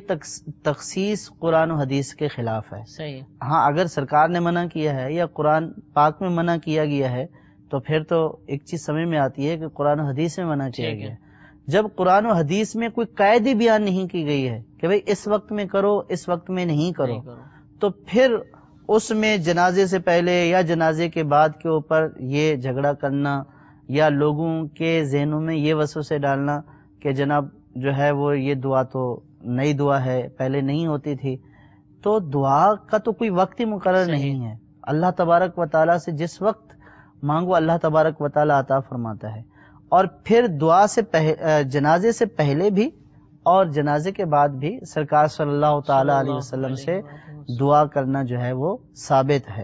تخصیص قرآن و حدیث کے خلاف ہے. صحیح. ہاں اگر سرکار نے منع کیا ہے یا قرآن پاک میں منع کیا گیا ہے تو پھر تو ایک چیز سمجھ میں آتی ہے کہ قرآن و حدیث میں منع کیا گیا ہے. جب قرآن و حدیث میں کوئی قاعدے بیان نہیں کی گئی ہے کہ بھئی اس وقت میں کرو، اس وقت میں نہیں کرو، تو پھر اس میں جنازے سے پہلے یا جنازے کے بعد کے اوپر یہ جھگڑا کرنا یا لوگوں کے ذہنوں میں یہ وسوسے ڈالنا کہ جناب جو ہے وہ یہ دعا تو نئی دعا ہے، پہلے نہیں ہوتی تھی، تو دعا کا تو کوئی وقت ہی مقرر نہیں ہے. اللہ تبارک و تعالیٰ سے جس وقت مانگو اللہ تبارک و تعالیٰ عطا فرماتا ہے. اور پھر دعا سے پہلے، جنازے سے پہلے بھی اور جنازے کے بعد بھی سرکار صلی اللہ تعالی علیہ وسلم سے دعا کرنا جو ہے وہ ثابت ہے.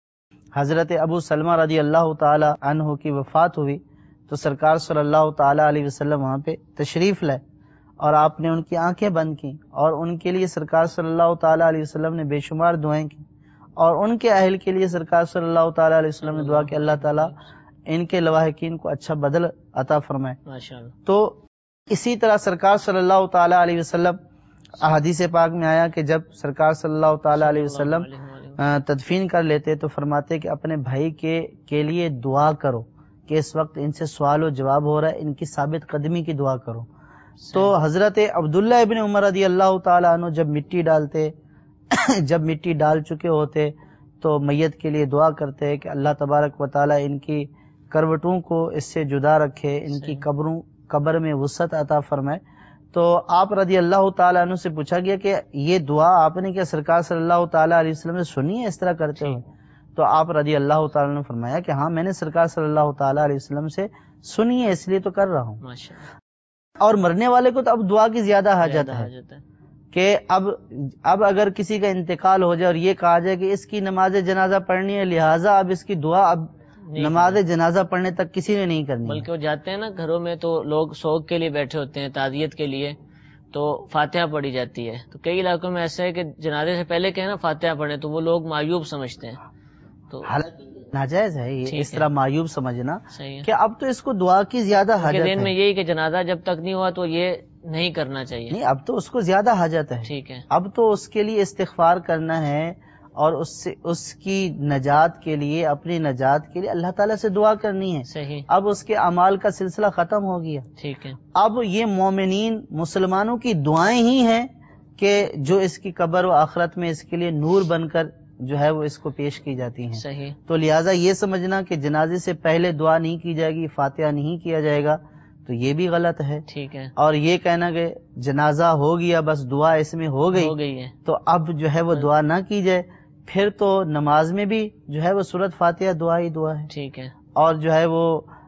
حضرت ابو سلمہ رضی اللہ تعالی عنہ کی وفات ہوئی تو سرکار صلی اللہ تعالی علیہ وسلم وہاں پہ تشریف لائے اور آپ نے ان کی آنکھیں بند کی اور ان کے لیے سرکار صلی اللہ تعالی علیہ وسلم نے بے شمار دعائیں کی اور ان کے اہل کے لیے سرکار صلی اللہ تعالی علیہ وسلم نے دعا کہ اللہ تعالیٰ ان کے لواحقین کو اچھا بدل عطا فرمائے. تو اسی طرح سرکار صلی اللہ تعالی علیہ وسلم، احادیث پاک میں آیا کہ جب سرکار صلی اللہ تعالی علیہ وسلم تدفین کر لیتے تو فرماتے کہ اپنے بھائی کے کے لیے دعا کرو کہ اس وقت ان سے سوال و جواب ہو رہا ہے، ان کی ثابت قدمی کی دعا کرو. تو حضرت عبداللہ ابن عمر رضی اللہ تعالیٰ عنہ جب مٹی ڈالتے جب مٹی ڈال چکے ہوتے تو میت کے لیے دعا کرتے کہ اللہ تبارک و تعالیٰ ان کی کروٹوں کو اس سے جدا رکھے، ان کی قبروں قبر میں وسعت عطا فرمائے. تو آپ رضی اللہ تعالیٰ عنہ سے پوچھا گیا کہ یہ دعا آپ نے کیا سرکار صلی اللہ تعالیٰ علیہ وسلم سے سنی ہے اس طرح کرتے ہوئے؟ تو آپ رضی اللہ تعالیٰ نے فرمایا کہ ہاں میں نے سرکار صلی اللہ تعالیٰ علیہ وسلم سے سنی ہے، اس لیے تو کر رہا ہوں۔ اور مرنے والے کو تو اب دعا کی زیادہ حاجت ہے کہ اب اب اگر کسی کا انتقال ہو جائے اور یہ کہا جائے کہ اس کی نماز جنازہ پڑھنی ہے، لہٰذا اب اس کی دعا اب نماز جنازہ پڑھنے تک کسی نے نہیں کرنی، بلکہ وہ جاتے ہیں نا گھروں میں تو لوگ سوگ کے لیے بیٹھے ہوتے ہیں، تعزیت کے لیے، تو فاتحہ پڑھی جاتی ہے۔ تو کئی علاقوں میں ایسا ہے کہ جنازے سے پہلے کہیں نا فاتحہ پڑھیں تو وہ لوگ معیوب سمجھتے ہیں، تو ناجائز ہے یہ اس طرح معیوب سمجھنا کہ اب تو اس کو دعا کی زیادہ حاجت ہے۔ دین میں یہی کہ جنازہ جب تک نہیں ہوا تو یہ نہیں کرنا چاہیے، نہیں اب تو اس کو زیادہ حاجت ہے، ٹھیک ہے، اب تو اس کے لیے استغفار کرنا ہے اور اس سے اس کی نجات کے لیے، اپنی نجات کے لیے اللہ تعالیٰ سے دعا کرنی ہے۔ صحیح، اب اس کے اعمال کا سلسلہ ختم ہو گیا، ٹھیک ہے، اب یہ مومنین مسلمانوں کی دعائیں ہی ہیں کہ جو اس کی قبر و آخرت میں اس کے لیے نور بن کر جو ہے وہ اس کو پیش کی جاتی ہیں۔ صحیح، تو لہٰذا یہ سمجھنا کہ جنازے سے پہلے دعا نہیں کی جائے گی، فاتحہ نہیں کیا جائے گا، تو یہ بھی غلط ہے، ٹھیک ہے، اور یہ کہنا کہ جنازہ ہو گیا بس دعا اس میں ہو گئی ہو گئی ہے تو اب جو ہے وہ دعا نہ کی جائے، پھر تو نماز میں بھی جو ہے وہ سورۃ فاتحہ دعا ہی دعا ہے، ٹھیک ہے، اور جو ہے وہ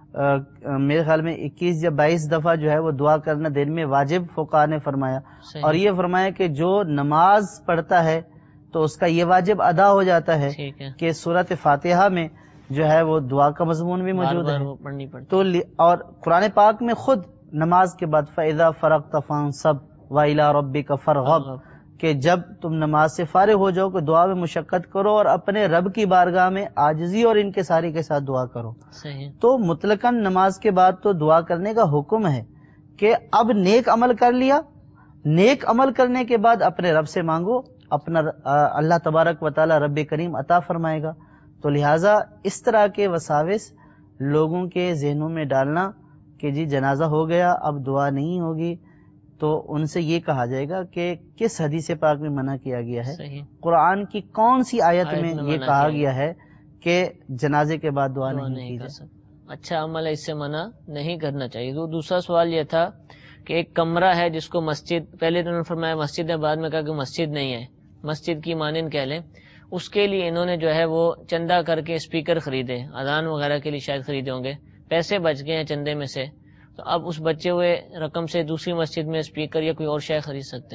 میرے خیال میں اکیس یا بائیس دفعہ جو ہے وہ دعا کرنا دن میں واجب فقہا نے فرمایا، اور یہ فرمایا کہ جو نماز پڑھتا ہے تو اس کا یہ واجب ادا ہو جاتا ہے کہ سورۃ فاتحہ میں جو ہے وہ دعا کا مضمون بھی موجود ہے پڑھنی پڑتی، تو اور قرآن پاک میں خود نماز کے بعد فَإِذَا فَرَغْتَ فَانصَبْ وَإِلَىٰ رَبِّكَ فَارْغَب کہ جب تم نماز سے فارغ ہو جاؤ کہ دعا میں مشقت کرو اور اپنے رب کی بارگاہ میں عاجزی اور انکساری کے ساتھ دعا کرو۔ صحیح، تو مطلقاً نماز کے بعد تو دعا کرنے کا حکم ہے کہ اب نیک عمل کر لیا، نیک عمل کرنے کے بعد اپنے رب سے مانگو، اپنا اللہ تبارک و تعالی رب کریم عطا فرمائے گا۔ تو لہٰذا اس طرح کے وساوس لوگوں کے ذہنوں میں ڈالنا کہ جی جنازہ ہو گیا اب دعا نہیں ہوگی، تو ان سے یہ کہا جائے گا کہ کس حدیث پاک میں منع کیا گیا ہے، قرآن کی کون سی آیت میں یہ کہا گیا ہے کہ جنازے کے بعد دعا نہیں کی جائے؟ اچھا عمل ہے اس سے منع نہیں کرنا چاہیے۔ تو دوسرا سوال یہ تھا کہ ایک کمرہ ہے جس کو مسجد، پہلے تو انہوں نے فرمایا مسجد ہے، بعد میں کہا کہ مسجد نہیں ہے، مسجد کی مانند کہہ لیں، اس کے لیے انہوں نے جو ہے وہ چندہ کر کے اسپیکر خریدے، اذان وغیرہ کے لیے شاید خریدے ہوں گے، پیسے بچ گئے ہیں چندے میں سے، تو اب اس بچے ہوئے رقم سے دوسری مسجد میں اسپیکر یا کوئی اور شے خرید سکتے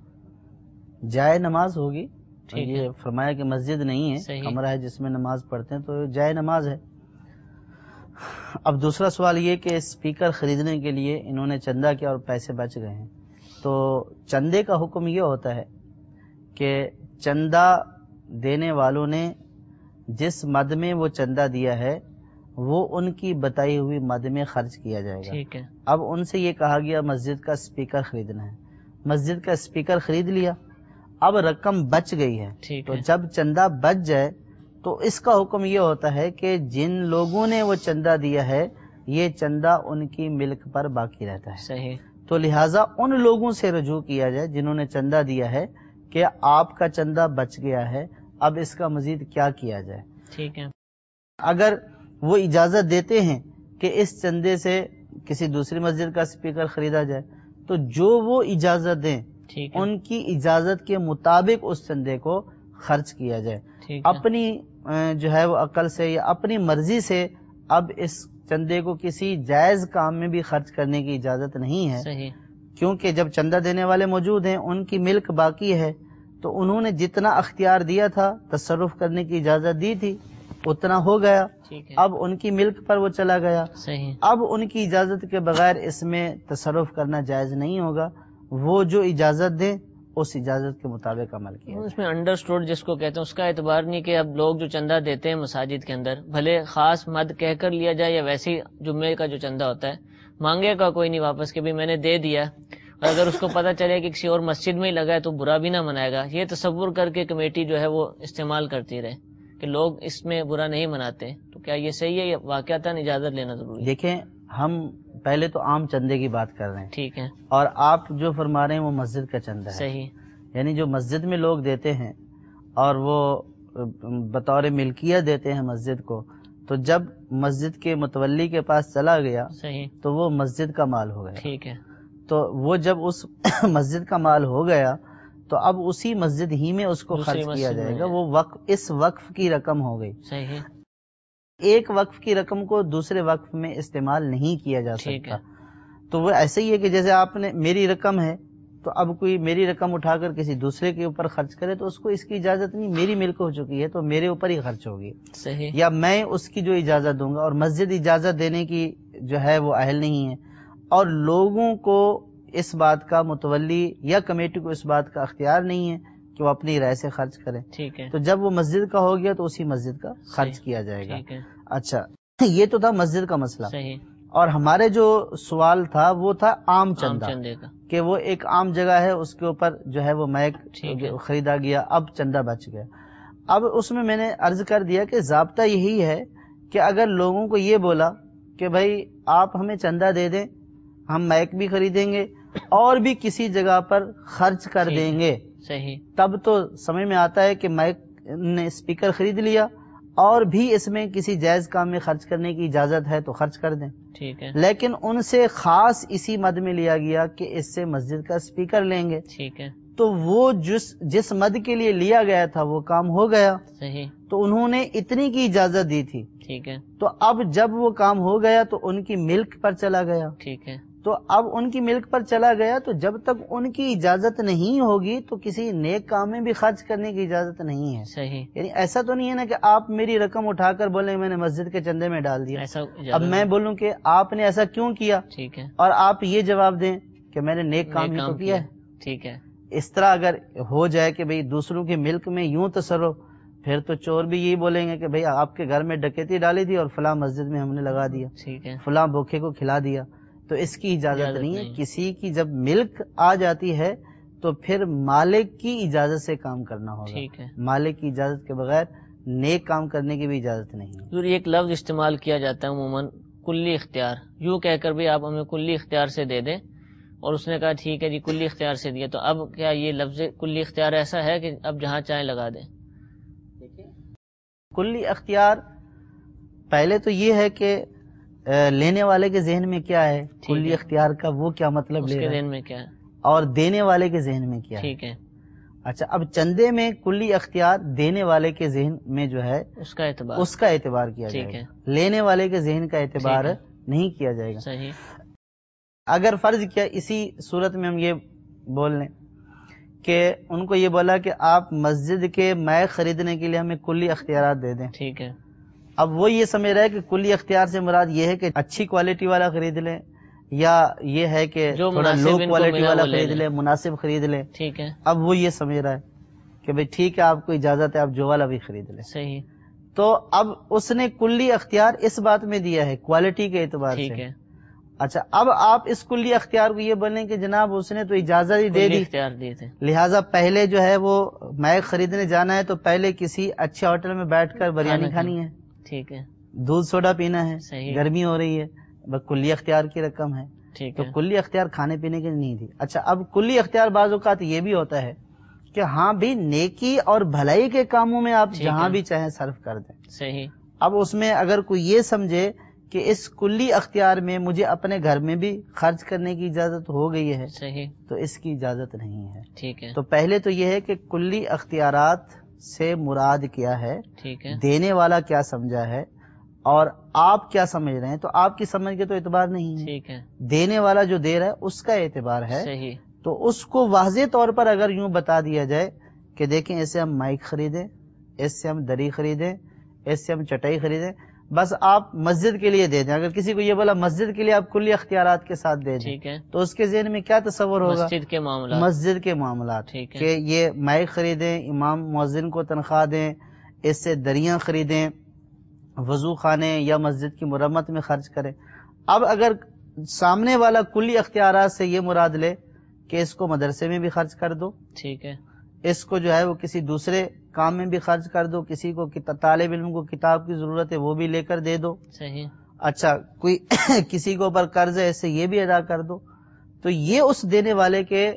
ہیں؟ جائے نماز ہوگی، یہ فرمایا کہ مسجد نہیں ہے، کمرہ ہے جس میں نماز پڑھتے ہیں تو جائے نماز ہے۔ اب دوسرا سوال یہ کہ اسپیکر خریدنے کے لیے انہوں نے چندہ کیا اور پیسے بچ گئے ہیں، تو چندے کا حکم یہ ہوتا ہے کہ چندہ دینے والوں نے جس مد میں وہ چندہ دیا ہے وہ ان کی بتائی ہوئی مد میں خرچ کیا جائے گا۔ ٹھیک ہے، اب ان سے یہ کہا گیا مسجد کا اسپیکر خریدنا ہے، مسجد کا اسپیکر خرید لیا، اب رقم بچ گئی ہے، تو جب چندہ بچ جائے تو اس کا حکم یہ ہوتا ہے کہ جن لوگوں نے وہ چندہ دیا ہے یہ چندہ ان کی ملک پر باقی رہتا ہے۔ صحیح، تو لہٰذا ان لوگوں سے رجوع کیا جائے جنہوں نے چندہ دیا ہے کہ آپ کا چندہ بچ گیا ہے، اب اس کا مزید کیا کیا جائے۔ ٹھیک ہے، اگر وہ اجازت دیتے ہیں کہ اس چندے سے کسی دوسری مسجد کا اسپیکر خریدا جائے تو جو وہ اجازت دیں ان کی اجازت کے مطابق اس چندے کو خرچ کیا جائے، اپنی جو ہے وہ عقل سے یا اپنی مرضی سے اب اس چندے کو کسی جائز کام میں بھی خرچ کرنے کی اجازت نہیں ہے۔ صحیح، کیونکہ جب چندہ دینے والے موجود ہیں ان کی ملک باقی ہے تو انہوں نے جتنا اختیار دیا تھا تصرف کرنے کی اجازت دی تھی اتنا ہو گیا، اب ان کی ملک پر وہ چلا گیا، صحیح، اب ان کی اجازت کے بغیر اس میں تصرف کرنا جائز نہیں ہوگا، وہ جو اجازت دیں اس اجازت کے مطابق عمل کیا۔ اس میں انڈرسٹوڈ جس کو کہتے ہیں اس کا اعتبار نہیں کہ اب لوگ جو چندہ دیتے ہیں مساجد کے اندر بھلے خاص مد کہہ کر لیا جائے یا ویسے ہی جمعے کا جو چندہ ہوتا ہے مانگے کا کوئی نہیں واپس کہ بھی میں نے دے دیا، اور اگر اس کو پتہ چلے کہ کسی اور مسجد میں ہی لگا ہے تو برا بھی نہ منائے گا، یہ تصور کر کے کمیٹی جو ہے وہ استعمال کرتی رہے کہ لوگ اس میں برا نہیں مناتے، تو کیا یہ صحیح ہے یا واقعتاً اجازت لینا ضروری ہے؟ دیکھیں ہم پہلے تو عام چندے کی بات کر رہے ہیں، ٹھیک ہے، اور آپ جو فرما رہے ہیں وہ مسجد کا چندہ ہے، صحیح، یعنی جو مسجد میں لوگ دیتے ہیں اور وہ بطور ملکیت دیتے ہیں مسجد کو، تو جب مسجد کے متولی کے پاس چلا گیا صحیح، تو وہ مسجد کا مال ہو گیا، ٹھیک ہے، تو وہ جب اس مسجد کا مال ہو گیا تو اب اسی مسجد ہی میں اس کو خرچ کیا جائے گا. وہ وقف اس وقف کی رقم ہو گئی. صحیح. ایک وقف کی رقم کو دوسرے وقف میں استعمال نہیں کیا جا سکتا. تو وہ ایسے ہی ہے کہ جیسے آپ نے میری رقم ہے تو اب کوئی میری رقم اٹھا کر کسی دوسرے کے اوپر خرچ کرے تو اس کو اس کی اجازت نہیں, میری ملک ہو چکی ہے تو میرے اوپر ہی خرچ ہوگی. صحیح. یا میں اس کی جو اجازت دوں گا, اور مسجد اجازت دینے کی جو ہے وہ اہل نہیں ہے, اور لوگوں کو اس بات کا متولی یا کمیٹی کو اس بات کا اختیار نہیں ہے کہ وہ اپنی رائے سے خرچ کرے. ٹھیک ہے. تو جب وہ مسجد کا ہو گیا تو اسی مسجد کا خرچ کیا جائے گا. ٹھیک ہے. اچھا, یہ تو تھا مسجد کا مسئلہ. صحیح. اور ہمارے جو سوال تھا وہ تھا عام چندہ, چندے کا, کہ وہ ایک عام جگہ ہے اس کے اوپر جو ہے وہ میک خریدا گیا, اب چندہ بچ گیا. اب اس میں میں نے عرض کر دیا کہ ضابطہ یہی ہے کہ اگر لوگوں کو یہ بولا کہ بھائی آپ ہمیں چندہ دے دیں, ہم میک بھی خریدیں گے اور بھی کسی جگہ پر خرچ کر دیں گے, صحیح, تب تو سمجھ میں آتا ہے کہ میک نے اسپیکر خرید لیا اور بھی اس میں کسی جائز کام میں خرچ کرنے کی اجازت ہے تو خرچ کر دیں. ٹھیک ہے. لیکن ان سے خاص اسی مد میں لیا گیا کہ اس سے مسجد کا اسپیکر لیں گے. ٹھیک ہے. تو وہ جس جس مد کے لیے لیا گیا تھا وہ کام ہو گیا. صحیح. تو انہوں نے اتنی کی اجازت دی تھی. ٹھیک ہے. تو اب جب وہ کام ہو گیا تو ان کی ملک پر چلا گیا. ٹھیک ہے. تو اب ان کی ملک پر چلا گیا تو جب تک ان کی اجازت نہیں ہوگی تو کسی نیک کام میں بھی خرچ کرنے کی اجازت نہیں ہے. صحیح. یعنی ایسا تو نہیں ہے نا کہ آپ میری رقم اٹھا کر بولیں میں نے مسجد کے چندے میں ڈال دیا, ایسا اب میں بولوں کہ آپ نے ایسا کیوں کیا, ٹھیک ہے, اور آپ یہ جواب دیں کہ میں نے نیک کام ہی تو کیا ہے. ٹھیک ہے. اس طرح اگر ہو جائے کہ بھئی دوسروں کے ملک میں یوں تصرف, پھر تو چور بھی یہی بولیں گے کہ بھئی آپ کے گھر میں ڈکیتی ڈالی تھی اور فلاں مسجد میں ہم نے لگا دیا, ٹھیک ہے, فلاں بوکھے کو کھلا دیا. تو اس کی اجازت نہیں ہے. کسی کی جب ملک آ جاتی ہے تو پھر مالک کی اجازت سے کام کرنا ہوگا. ٹھیک ہے. مالک کی اجازت کے بغیر نیک کام کرنے کی بھی اجازت نہیں ہے. حضور ایک لفظ استعمال کیا جاتا ہے عموماً, کلی اختیار, یوں کہہ کر بھی آپ ہمیں کلی اختیار سے دے دیں, اور اس نے کہا ٹھیک ہے جی کلی اختیار سے دیا, تو اب کیا یہ لفظ کلی اختیار ایسا ہے کہ اب جہاں چاہیں لگا دیں؟ کلی اختیار پہلے تو یہ ہے کہ لینے والے کے ذہن میں کیا ہے, کلی اختیار کا وہ کیا مطلب لے رہا ہے, ذہن میں کیا ہے, اور دینے والے کے ذہن میں کیا ہے. ٹھیک ہے. اچھا, اب چندے میں کلی اختیار دینے والے کے ذہن میں جو ہے اس کا اعتبار اس کا اعتبار کیا جائے گا, لینے والے کے ذہن کا اعتبار نہیں کیا جائے گا. صحیح. اگر فرض کیا اسی صورت میں ہم یہ بول لیں کہ ان کو یہ بولا کہ آپ مسجد کے میک خریدنے کے لیے ہمیں کلی اختیارات دے دیں. ٹھیک ہے. اب وہ یہ سمجھ رہا ہے کہ کلی اختیار سے مراد یہ ہے کہ اچھی کوالٹی والا خرید لیں, یا یہ ہے کہ تھوڑا لو کوالٹی والا خرید لیں, مناسب خرید لیں. ٹھیک ہے. اب وہ یہ سمجھ رہا ہے کہ بھئی ٹھیک ہے آپ کو اجازت ہے آپ جو والا بھی خرید لیں. صحیح. تو اب اس نے کلی اختیار اس بات میں دیا ہے کوالٹی کے اعتبار سے. ٹھیک ہے. اچھا, اب آپ اس کلی اختیار کو یہ بولیں کہ جناب اس نے تو اجازت ہی دے دی, اختیار دیے تھے, لہٰذا پہلے جو ہے وہ میک خریدنے جانا ہے تو پہلے کسی اچھے ہوٹل میں بیٹھ کر بریانی کھانی ہے. ٹھیک ہے. دودھ سوڈا پینا ہے, گرمی ہو رہی ہے, بس کلی اختیار کی رقم ہے. ٹھیک تو ہے. کلی اختیار کھانے پینے کی نہیں تھی. اچھا, اب کلی اختیار بعض اوقات یہ بھی ہوتا ہے کہ ہاں بھی نیکی اور بھلائی کے کاموں میں آپ جہاں بھی چاہیں صرف کر دیں. صحیح. اب اس میں اگر کوئی یہ سمجھے کہ اس کلی اختیار میں مجھے اپنے گھر میں بھی خرچ کرنے کی اجازت ہو گئی ہے, صحیح, تو اس کی اجازت نہیں ہے. ٹھیک ہے. تو پہلے تو یہ ہے کہ کلی اختیارات سے مراد کیا ہے, ٹھیک ہے, دینے والا کیا سمجھا ہے, اور آپ کیا سمجھ رہے ہیں. تو آپ کی سمجھ کے تو اعتبار نہیں ہے, ٹھیک ہے, دینے والا جو دے رہا ہے اس کا اعتبار ہے. صحیح. تو اس کو واضح طور پر اگر یوں بتا دیا جائے کہ دیکھیں اس سے ہم مائک خریدیں, اس سے ہم دری خریدیں, اس سے ہم چٹائی خریدیں, بس آپ مسجد کے لیے دے دیں. اگر کسی کو یہ بولا مسجد کے لیے آپ کلی اختیارات کے ساتھ دے دیں, ٹھیک ہے, تو اس کے ذہن میں کیا تصور ہوگا, مسجد کے معاملات, مسجد کے معاملات, ٹھیک ہے, کہ یہ مائک خریدیں, امام مؤذن کو تنخواہ دیں, اس سے دریاں خریدیں, وضو خانے یا مسجد کی مرمت میں خرچ کریں. اب اگر سامنے والا کلی اختیارات سے یہ مراد لے کہ اس کو مدرسے میں بھی خرچ کر دو, ٹھیک ہے, اس کو جو ہے وہ کسی دوسرے کام میں بھی خرچ کر دو, کسی کو طالب علم کو کتاب کی ضرورت ہے وہ بھی لے کر دے دو. صحیح. اچھا, کوئی کسی کے اوپر قرض ہے اس سے یہ بھی ادا کر دو. تو یہ اس دینے والے کے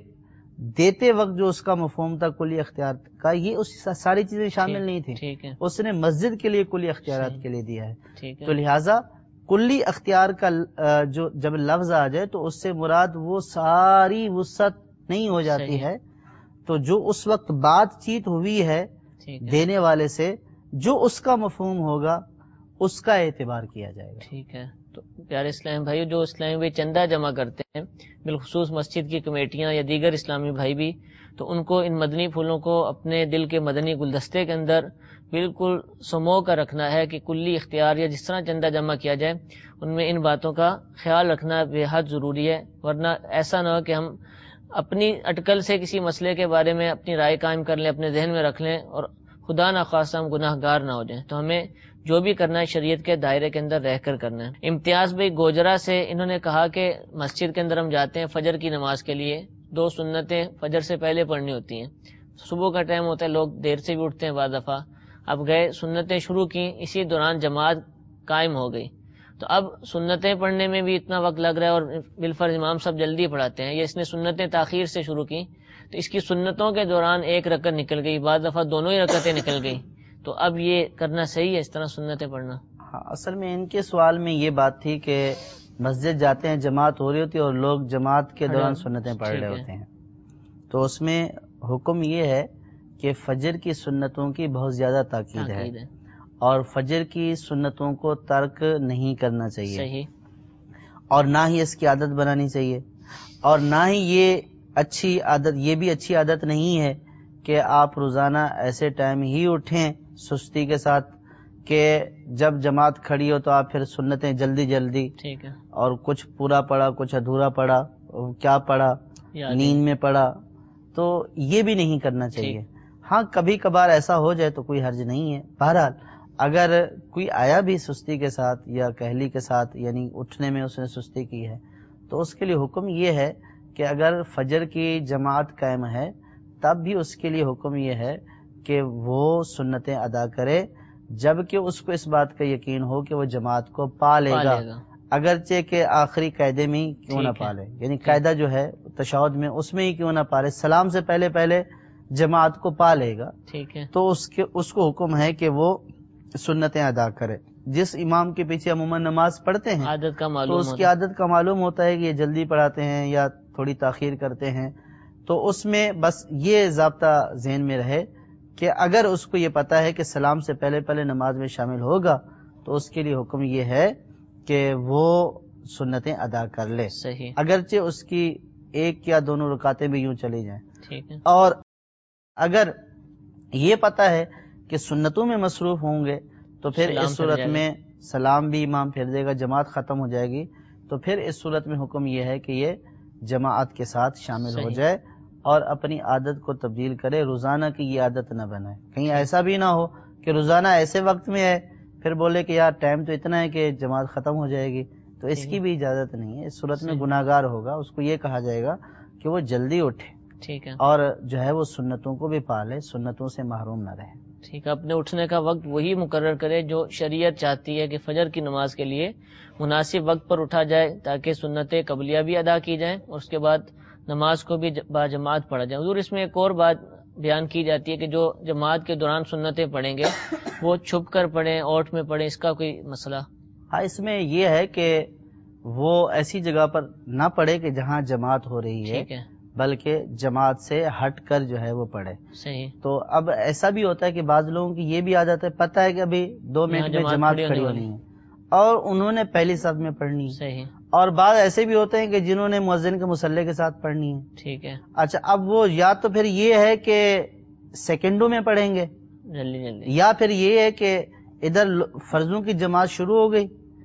دیتے وقت جو اس کا مفہوم تھا کلی اختیار کا, یہ اس ساری چیزیں شامل نہیں تھی. ٹھیک ہے, اس نے مسجد کے لیے کلی اختیارات کے لیے دیا ہے. ٹھیک ہے. تو لہٰذا کلی اختیار کا جو جب لفظ آ جائے تو اس سے مراد وہ ساری وسعت نہیں ہو جاتی ہے، تو جو اس وقت بات چیت ہوئی ہے دینے والے سے، جو اس کا مفہوم ہوگا اس کا اعتبار کیا جائے گا. ٹھیک ہے. تو پیارے اسلامی بھائی، جو اسلامی بھائی چندہ جمع کرتے ہیں بالخصوص مسجد کی کمیٹیاں یا دیگر اسلامی بھائی بھی، تو ان کو ان مدنی پھولوں کو اپنے دل کے مدنی گلدستے کے اندر بالکل سمو کر رکھنا ہے کہ کلی اختیار یا جس طرح چندہ جمع کیا جائے ان میں ان باتوں کا خیال رکھنا بے حد ضروری ہے، ورنہ ایسا نہ ہو کہ ہم اپنی اٹکل سے کسی مسئلے کے بارے میں اپنی رائے قائم کر لیں، اپنے ذہن میں رکھ لیں اور خدا نخواستہ ہم گناہ گار نہ ہو جائیں. تو ہمیں جو بھی کرنا ہے شریعت کے دائرے کے اندر رہ کر کرنا ہے. امتیاز بھائی گوجرا سے انہوں نے کہا کہ مسجد کے اندر ہم جاتے ہیں فجر کی نماز کے لیے، دو سنتیں فجر سے پہلے پڑھنی ہوتی ہیں. صبح کا ٹائم ہوتا ہے، لوگ دیر سے بھی اٹھتے ہیں بعض دفعہ. اب گئے سنتیں شروع کی، اسی دوران جماعت قائم ہو گئی، تو اب سنتیں پڑھنے میں بھی اتنا وقت لگ رہا ہے اور بالفرض امام سب جلدی پڑھاتے ہیں، یا اس نے سنتیں تاخیر سے شروع کی تو اس کی سنتوں کے دوران ایک رکعت نکل گئی، بعض دفعہ دونوں ہی رکعتیں نکل گئی. تو اب یہ کرنا صحیح ہے اس طرح سنتیں پڑھنا؟ ہاں، اصل میں ان کے سوال میں یہ بات تھی کہ مسجد جاتے ہیں، جماعت ہو رہی ہوتی ہے اور لوگ جماعت کے دوران سنتیں پڑھ رہے ہوتے ہیں، تو اس میں حکم یہ ہے کہ فجر کی سنتوں کی بہت زیادہ تاکید ہے اور فجر کی سنتوں کو ترک نہیں کرنا چاہیے. صحیح. اور نہ ہی اس کی عادت بنانی چاہیے، اور نہ ہی یہ اچھی عادت یہ بھی اچھی عادت نہیں ہے کہ آپ روزانہ ایسے ٹائم ہی اٹھیں سستی کے ساتھ کہ جب جماعت کھڑی ہو تو آپ پھر سنتیں جلدی جلدی، ٹھیک ہے، اور کچھ پورا پڑھا کچھ ادھورا پڑھا، کیا پڑھا نیند میں پڑھا، تو یہ بھی نہیں کرنا چاہیے. ہاں کبھی کبھار ایسا ہو جائے تو کوئی حرج نہیں ہے. بہرحال اگر کوئی آیا بھی سستی کے ساتھ یا کہلی کے ساتھ، یعنی اٹھنے میں اس نے سستی کی ہے، تو اس کے لیے حکم یہ ہے کہ اگر فجر کی جماعت قائم ہے تب بھی اس کے لیے حکم یہ ہے کہ وہ سنتیں ادا کرے، جبکہ اس کو اس بات کا یقین ہو کہ وہ جماعت کو پا لے گا، اگرچہ کہ آخری قاعدے میں ہی کیوں نہ پا لے. یعنی قاعدہ جو ہے تشہد میں اس میں ہی کیوں نہ پا لے، سلام سے پہلے پہلے جماعت کو پا لے گا، ٹھیک ہے، تو اس کے اس کو حکم ہے کہ وہ سنتیں ادا کرے. جس امام کے پیچھے عموماً نماز پڑھتے ہیں عادت کا معلوم تو اس کی عادت کا معلوم ہوتا ہے کہ یہ جلدی پڑھاتے ہیں یا تھوڑی تاخیر کرتے ہیں، تو اس میں بس یہ ضابطہ ذہن میں رہے کہ اگر اس کو یہ پتا ہے کہ سلام سے پہلے پہلے نماز میں شامل ہوگا تو اس کے لیے حکم یہ ہے کہ وہ سنتیں ادا کر لے، صحیح، اگرچہ اس کی ایک یا دونوں رکعتیں بھی یوں چلی جائیں. ٹھیک ہے. اور اگر یہ پتا ہے کہ سنتوں میں مصروف ہوں گے تو پھر اس صورت میں سلام بھی امام پھیر دے گا، جماعت ختم ہو جائے گی، تو پھر اس صورت میں حکم یہ ہے کہ یہ جماعت کے ساتھ شامل صحیح. ہو جائے اور اپنی عادت کو تبدیل کرے، روزانہ کی یہ عادت نہ بنائے. کہیں ایسا بھی نہ ہو کہ روزانہ ایسے وقت میں ہے پھر بولے کہ یار ٹائم تو اتنا ہے کہ جماعت ختم ہو جائے گی، تو اس کی بھی اجازت نہیں ہے. اس صورت میں گناہ گار ہوگا، اس کو یہ کہا جائے گا کہ وہ جلدی اٹھے، ٹھیک ہے، اور جو ہے وہ سنتوں کو بھی پالے، سنتوں سے محروم نہ رہے. ٹھیک ہے. اپنے اٹھنے کا وقت وہی مقرر کرے جو شریعت چاہتی ہے کہ فجر کی نماز کے لیے مناسب وقت پر اٹھا جائے تاکہ سنت قبلیہ بھی ادا کی جائیں اور اس کے بعد نماز کو بھی باجماعت پڑھا جائے. حضور اس میں ایک اور بات بیان کی جاتی ہے کہ جو جماعت کے دوران سنتیں پڑھیں گے وہ چھپ کر پڑھیں، اوٹ میں پڑھیں، اس کا کوئی مسئلہ؟ ہاں، اس میں یہ ہے کہ وہ ایسی جگہ پر نہ پڑھے کہ جہاں جماعت ہو رہی ہے، ٹھیک ہے، بلکہ جماعت سے ہٹ کر جو ہے وہ پڑھے. صحیح. تو اب ایسا بھی ہوتا ہے کہ بعض لوگوں کی یہ بھی عادت ہے، پتہ ہے کہ ابھی دو منٹ میں جماعت کھڑی ہونی ہے اور انہوں نے پہلی صف میں پڑھنی ہے. صحیح. اور بعض ایسے بھی ہوتے ہیں کہ جنہوں نے مؤذن کے مصلی کے ساتھ پڑھنی ہے. ٹھیک ہے. اچھا، اب وہ یا تو پھر یہ ہے کہ سیکنڈوں میں پڑھیں گے جلدی جلدی، یا پھر یہ ہے کہ ادھر فرضوں کی جماعت شروع ہو گئی،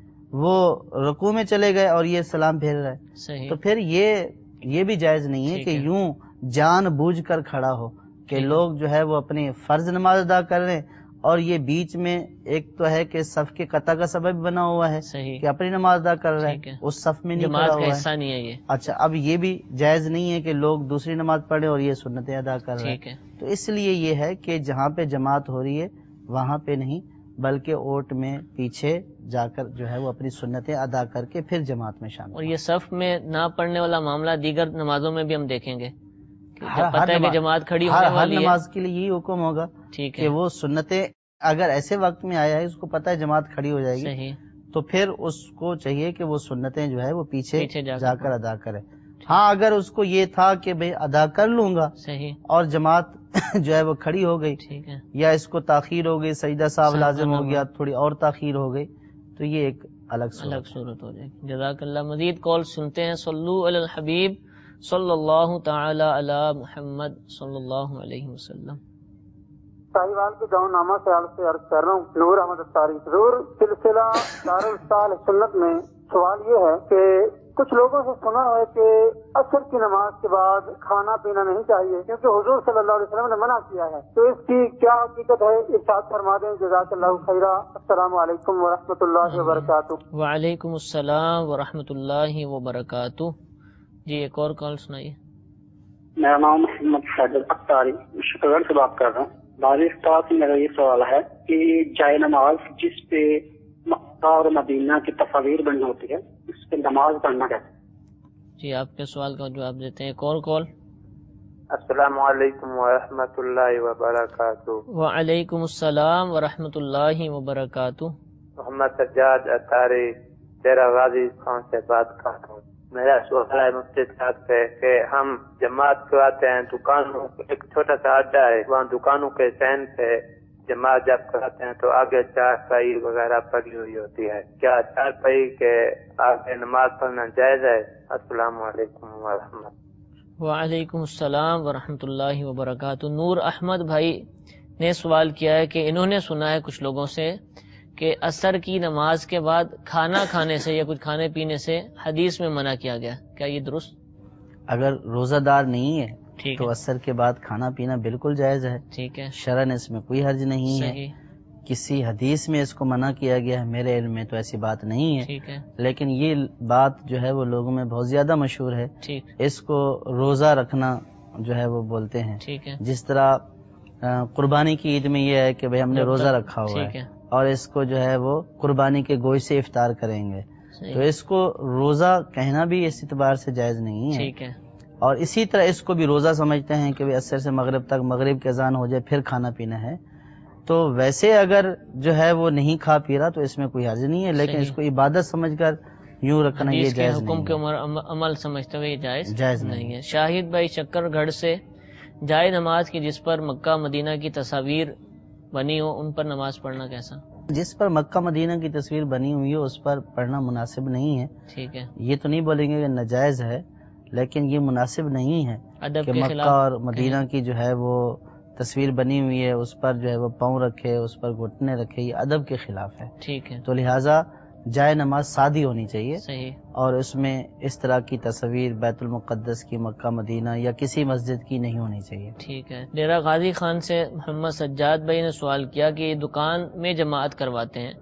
وہ رکوع میں چلے گئے اور یہ سلام پھیر رہا ہے. صحیح. تو پھر یہ یہ بھی جائز نہیں ہے کہ یوں جان بوجھ کر کھڑا ہو کہ لوگ جو ہے وہ اپنی فرض نماز ادا کر رہے ہیں اور یہ بیچ میں ایک تو ہے کہ صف کے قطع کا سبب بنا ہوا ہے کہ اپنی نماز ادا کر رہے ہیں، اس صف میں نہیں کھڑا ہوا حصہ نہیں ہے یہ. اچھا، اب یہ بھی جائز نہیں ہے کہ لوگ دوسری نماز پڑھیں اور یہ سنتیں ادا کر رہے ہیں. تو اس لیے یہ ہے کہ جہاں پہ جماعت ہو رہی ہے وہاں پہ نہیں، بلکہ اوٹ میں پیچھے جا کر جو ہے وہ اپنی سنتیں ادا کر کے پھر جماعت میں شامل. اور یہ صف میں نہ پڑھنے والا معاملہ دیگر نمازوں میں بھی ہم دیکھیں گے، ہر پتہ ہے کہ جماعت کھڑی ہونے والی ہے، ہر نماز کے لیے یہی حکم ہوگا کہ وہ سنتیں اگر ایسے وقت میں آیا ہے اس کو پتہ ہے جماعت کھڑی ہو جائے گی، تو پھر اس کو چاہیے کہ وہ سنتیں جو ہے وہ پیچھے, پیچھے جا, جا کر ادا کرے. ہاں اگر اس کو یہ تھا کہ بھئی ادا کر لوں گا صحیح اور جماعت جو ہے وہ کھڑی ہو گئی, ٹھیک ہے, یا اس کو تاخیر ہو گئی, سجدہ صاحب لازم ہو گیا, تھوڑی اور تاخیر ہو گئی, تو یہ ایک الگ صورت الگ صورت ہو جائے گی. جزاک اللہ. مزید کال سنتے ہیں. صلو علی الحبیب صلی اللہ تعالی علی محمد صلی اللہ علیہ وسلم. ساہیوال کے گاؤں نامہ سے عرض سے عرض کر رہا ہوں. نور احمد اختاری. ضرور سلسلہ دارالسال سنت میں سوال یہ ہے کہ کچھ لوگوں سے سنا ہے کہ عصر کی نماز کے بعد کھانا پینا نہیں چاہیے کیونکہ حضور صلی اللہ علیہ وسلم نے منع کیا ہے, تو اس کی کیا حقیقت ہے ارشاد فرما دیں. جزاک اللہ خیرہ. السلام علیکم ورحمۃ اللہ وبرکاتہ. وعلیکم السلام ورحمۃ اللہ وبرکاتہ. جی ایک اور کال سنائیے. میرا نام محمد ساجد اختاری شکر سے بات کر رہا ہوں. بارشتہ سے میرا یہ سوال ہے کہ جائے نماز جس پہ مکہ اور مدینہ کی تصاویر بنی ہوتی ہے اس پہ نماز پڑھنا کیسے؟ جی آپ کے سوال کا جواب دیتے ہیں. ایک اور کال. السلام علیکم ورحمۃ اللہ وبرکاتہ. وعلیکم السلام ورحمۃ اللہ وبرکاتہ. محمد سجاد اطاری ڈیرہ غازی خان سے بات کرتا ہوں. میرا سوال ہے مفتی صاحب سے کہ ہم جماعت کراتے ہیں دکانوں, ایک چھوٹا سا اڈا ہے وہاں دکانوں کے سین سے جماعت جب کراتے ہیں تو آگے چار پائی وغیرہ پڑی ہوئی ہوتی ہے, کیا چار پائی کے آگے نماز پڑھنا جائز ہے؟ السلام علیکم ورحمۃ. وعلیکم السلام ورحمۃ اللہ وبرکاتہ. نور احمد بھائی نے سوال کیا ہے کہ انہوں نے سنا ہے کچھ لوگوں سے کہ عصر کی نماز کے بعد کھانا کھانے سے یا کچھ کھانے پینے سے حدیث میں منع کیا گیا, کیا یہ درست؟ اگر روزہ دار نہیں ہے تو عصر کے بعد کھانا پینا بالکل جائز ہے. ٹھیک ہے, شرعاً اس میں کوئی حرج نہیں ہے. کسی حدیث میں اس کو منع کیا گیا ہے میرے علم میں تو ایسی بات نہیں ہے. ٹھیک ہے, لیکن یہ بات جو ہے وہ لوگوں میں بہت زیادہ مشہور ہے. ٹھیک, اس کو روزہ رکھنا جو ہے وہ بولتے ہیں. ٹھیک ہے, جس طرح قربانی کی عید میں یہ ہے کہ بھئی ہم نے روزہ رکھا ہوا ہے اور اس کو جو ہے وہ قربانی کے گوشت سے افطار کریں گے, تو اس کو روزہ کہنا بھی اس اعتبار سے جائز نہیں ہے. ٹھیک ہے, اور اسی طرح اس کو بھی روزہ سمجھتے ہیں کہ عصر سے مغرب تک, مغرب کی اذان ہو جائے پھر کھانا پینا ہے. تو ویسے اگر جو ہے وہ نہیں کھا پی رہا تو اس میں کوئی حرج نہیں ہے, لیکن اس کو عبادت سمجھ کر یوں رکھنا یہ جائز نہیں ہے. حکم کے عمل سمجھتے ہوئے جائز جائز نہیں ہے. شاہد بھائی شکر گڑھ سے جائے نماز کی جس پر مکہ مدینہ کی تصاویر بنی ہو ان پر نماز پڑھنا کیسا؟ جس پر مکہ مدینہ کی تصویر بنی ہوئی ہے اس پر پڑھنا مناسب نہیں ہے. ٹھیک ہے, یہ تو نہیں بولیں گے کہ ناجائز ہے, لیکن یہ مناسب نہیں ہے کہ مکہ اور مدینہ کی جو ہے وہ تصویر بنی ہوئی ہے اس پر جو ہے وہ پاؤں رکھے, اس پر گھٹنے رکھے, یہ ادب کے خلاف ہے. ٹھیک ہے, تو لہٰذا جائے نماز سادی ہونی چاہیے. صحیح, اور اس میں اس طرح کی تصویر بیت المقدس کی, مکہ مدینہ یا کسی مسجد کی نہیں ہونی چاہیے. ٹھیک ہے. ڈیرہ غازی خان سے محمد سجاد بھائی نے سوال کیا کہ دکان میں جماعت کرواتے ہیں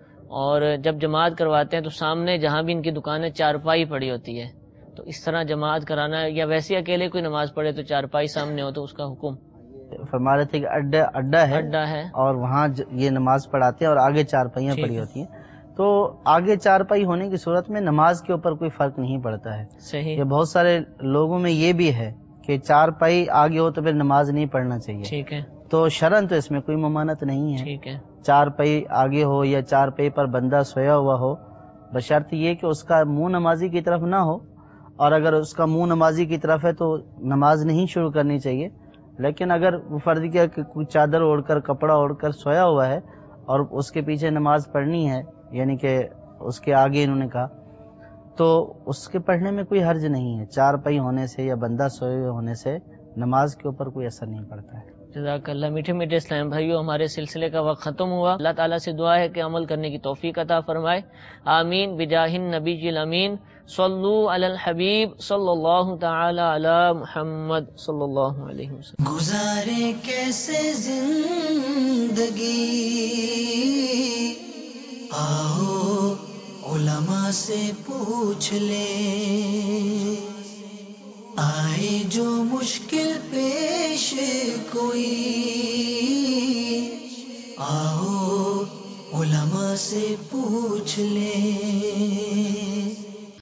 اور جب جماعت کرواتے ہیں تو سامنے جہاں بھی ان کی دکان ہے چارپائی پڑی ہوتی ہے, تو اس طرح جماعت کرانا ہے یا ویسے اکیلے کوئی نماز پڑھے تو چارپائی سامنے ہو تو اس کا حکم؟ فرما رہے تھے کہ اڈا اڈا ہے, اڈا ہے اور وہاں یہ نماز پڑھاتے ہیں اور آگے چارپائیاں پڑی ہوتی ہیں, تو آگے چارپائی ہونے کی صورت میں نماز کے اوپر کوئی فرق نہیں پڑتا ہے. صحیح, یہ بہت سارے لوگوں میں یہ بھی ہے کہ چارپائی آگے ہو تو پھر نماز نہیں پڑھنا چاہیے. ٹھیک ہے, تو شرعاً تو اس میں کوئی ممانعت نہیں ہے. ٹھیک ہے, چارپائی آگے ہو یا چارپائی پر بندہ سویا ہوا ہو, بشرط یہ کہ اس کا منہ نمازی کی طرف نہ ہو, اور اگر اس کا منہ نمازی کی طرف ہے تو نماز نہیں شروع کرنی چاہیے. لیکن اگر وہ فرض کیا کہ کوئی چادر اوڑھ کر, کپڑا اوڑھ کر سویا ہوا ہے اور اس کے پیچھے نماز پڑھنی ہے, یعنی کہ اس کے آگے انہوں نے کہا, تو اس کے پڑھنے میں کوئی حرج نہیں ہے. چار پائی ہونے سے یا بندہ سوئے ہوئے ہونے سے نماز کے اوپر کوئی اثر نہیں پڑتا ہے. جزاک اللہ. میٹھے میٹھے اسلام بھائیو, ہمارے سلسلے کا وقت ختم ہوا. اللہ تعالیٰ سے دعا ہے کہ عمل کرنے کی توفیق عطا فرمائے. آمین بجاہ النبی الامین. صلو علی الحبیب صلی اللہ تعالی علی محمد صلی اللہ علیہ وسلم. گزارے کیسے زندگی, آؤ علماء سے پوچھ لے, آئے جو مشکل پیش کوئی, آؤ علماء سے پوچھ لے.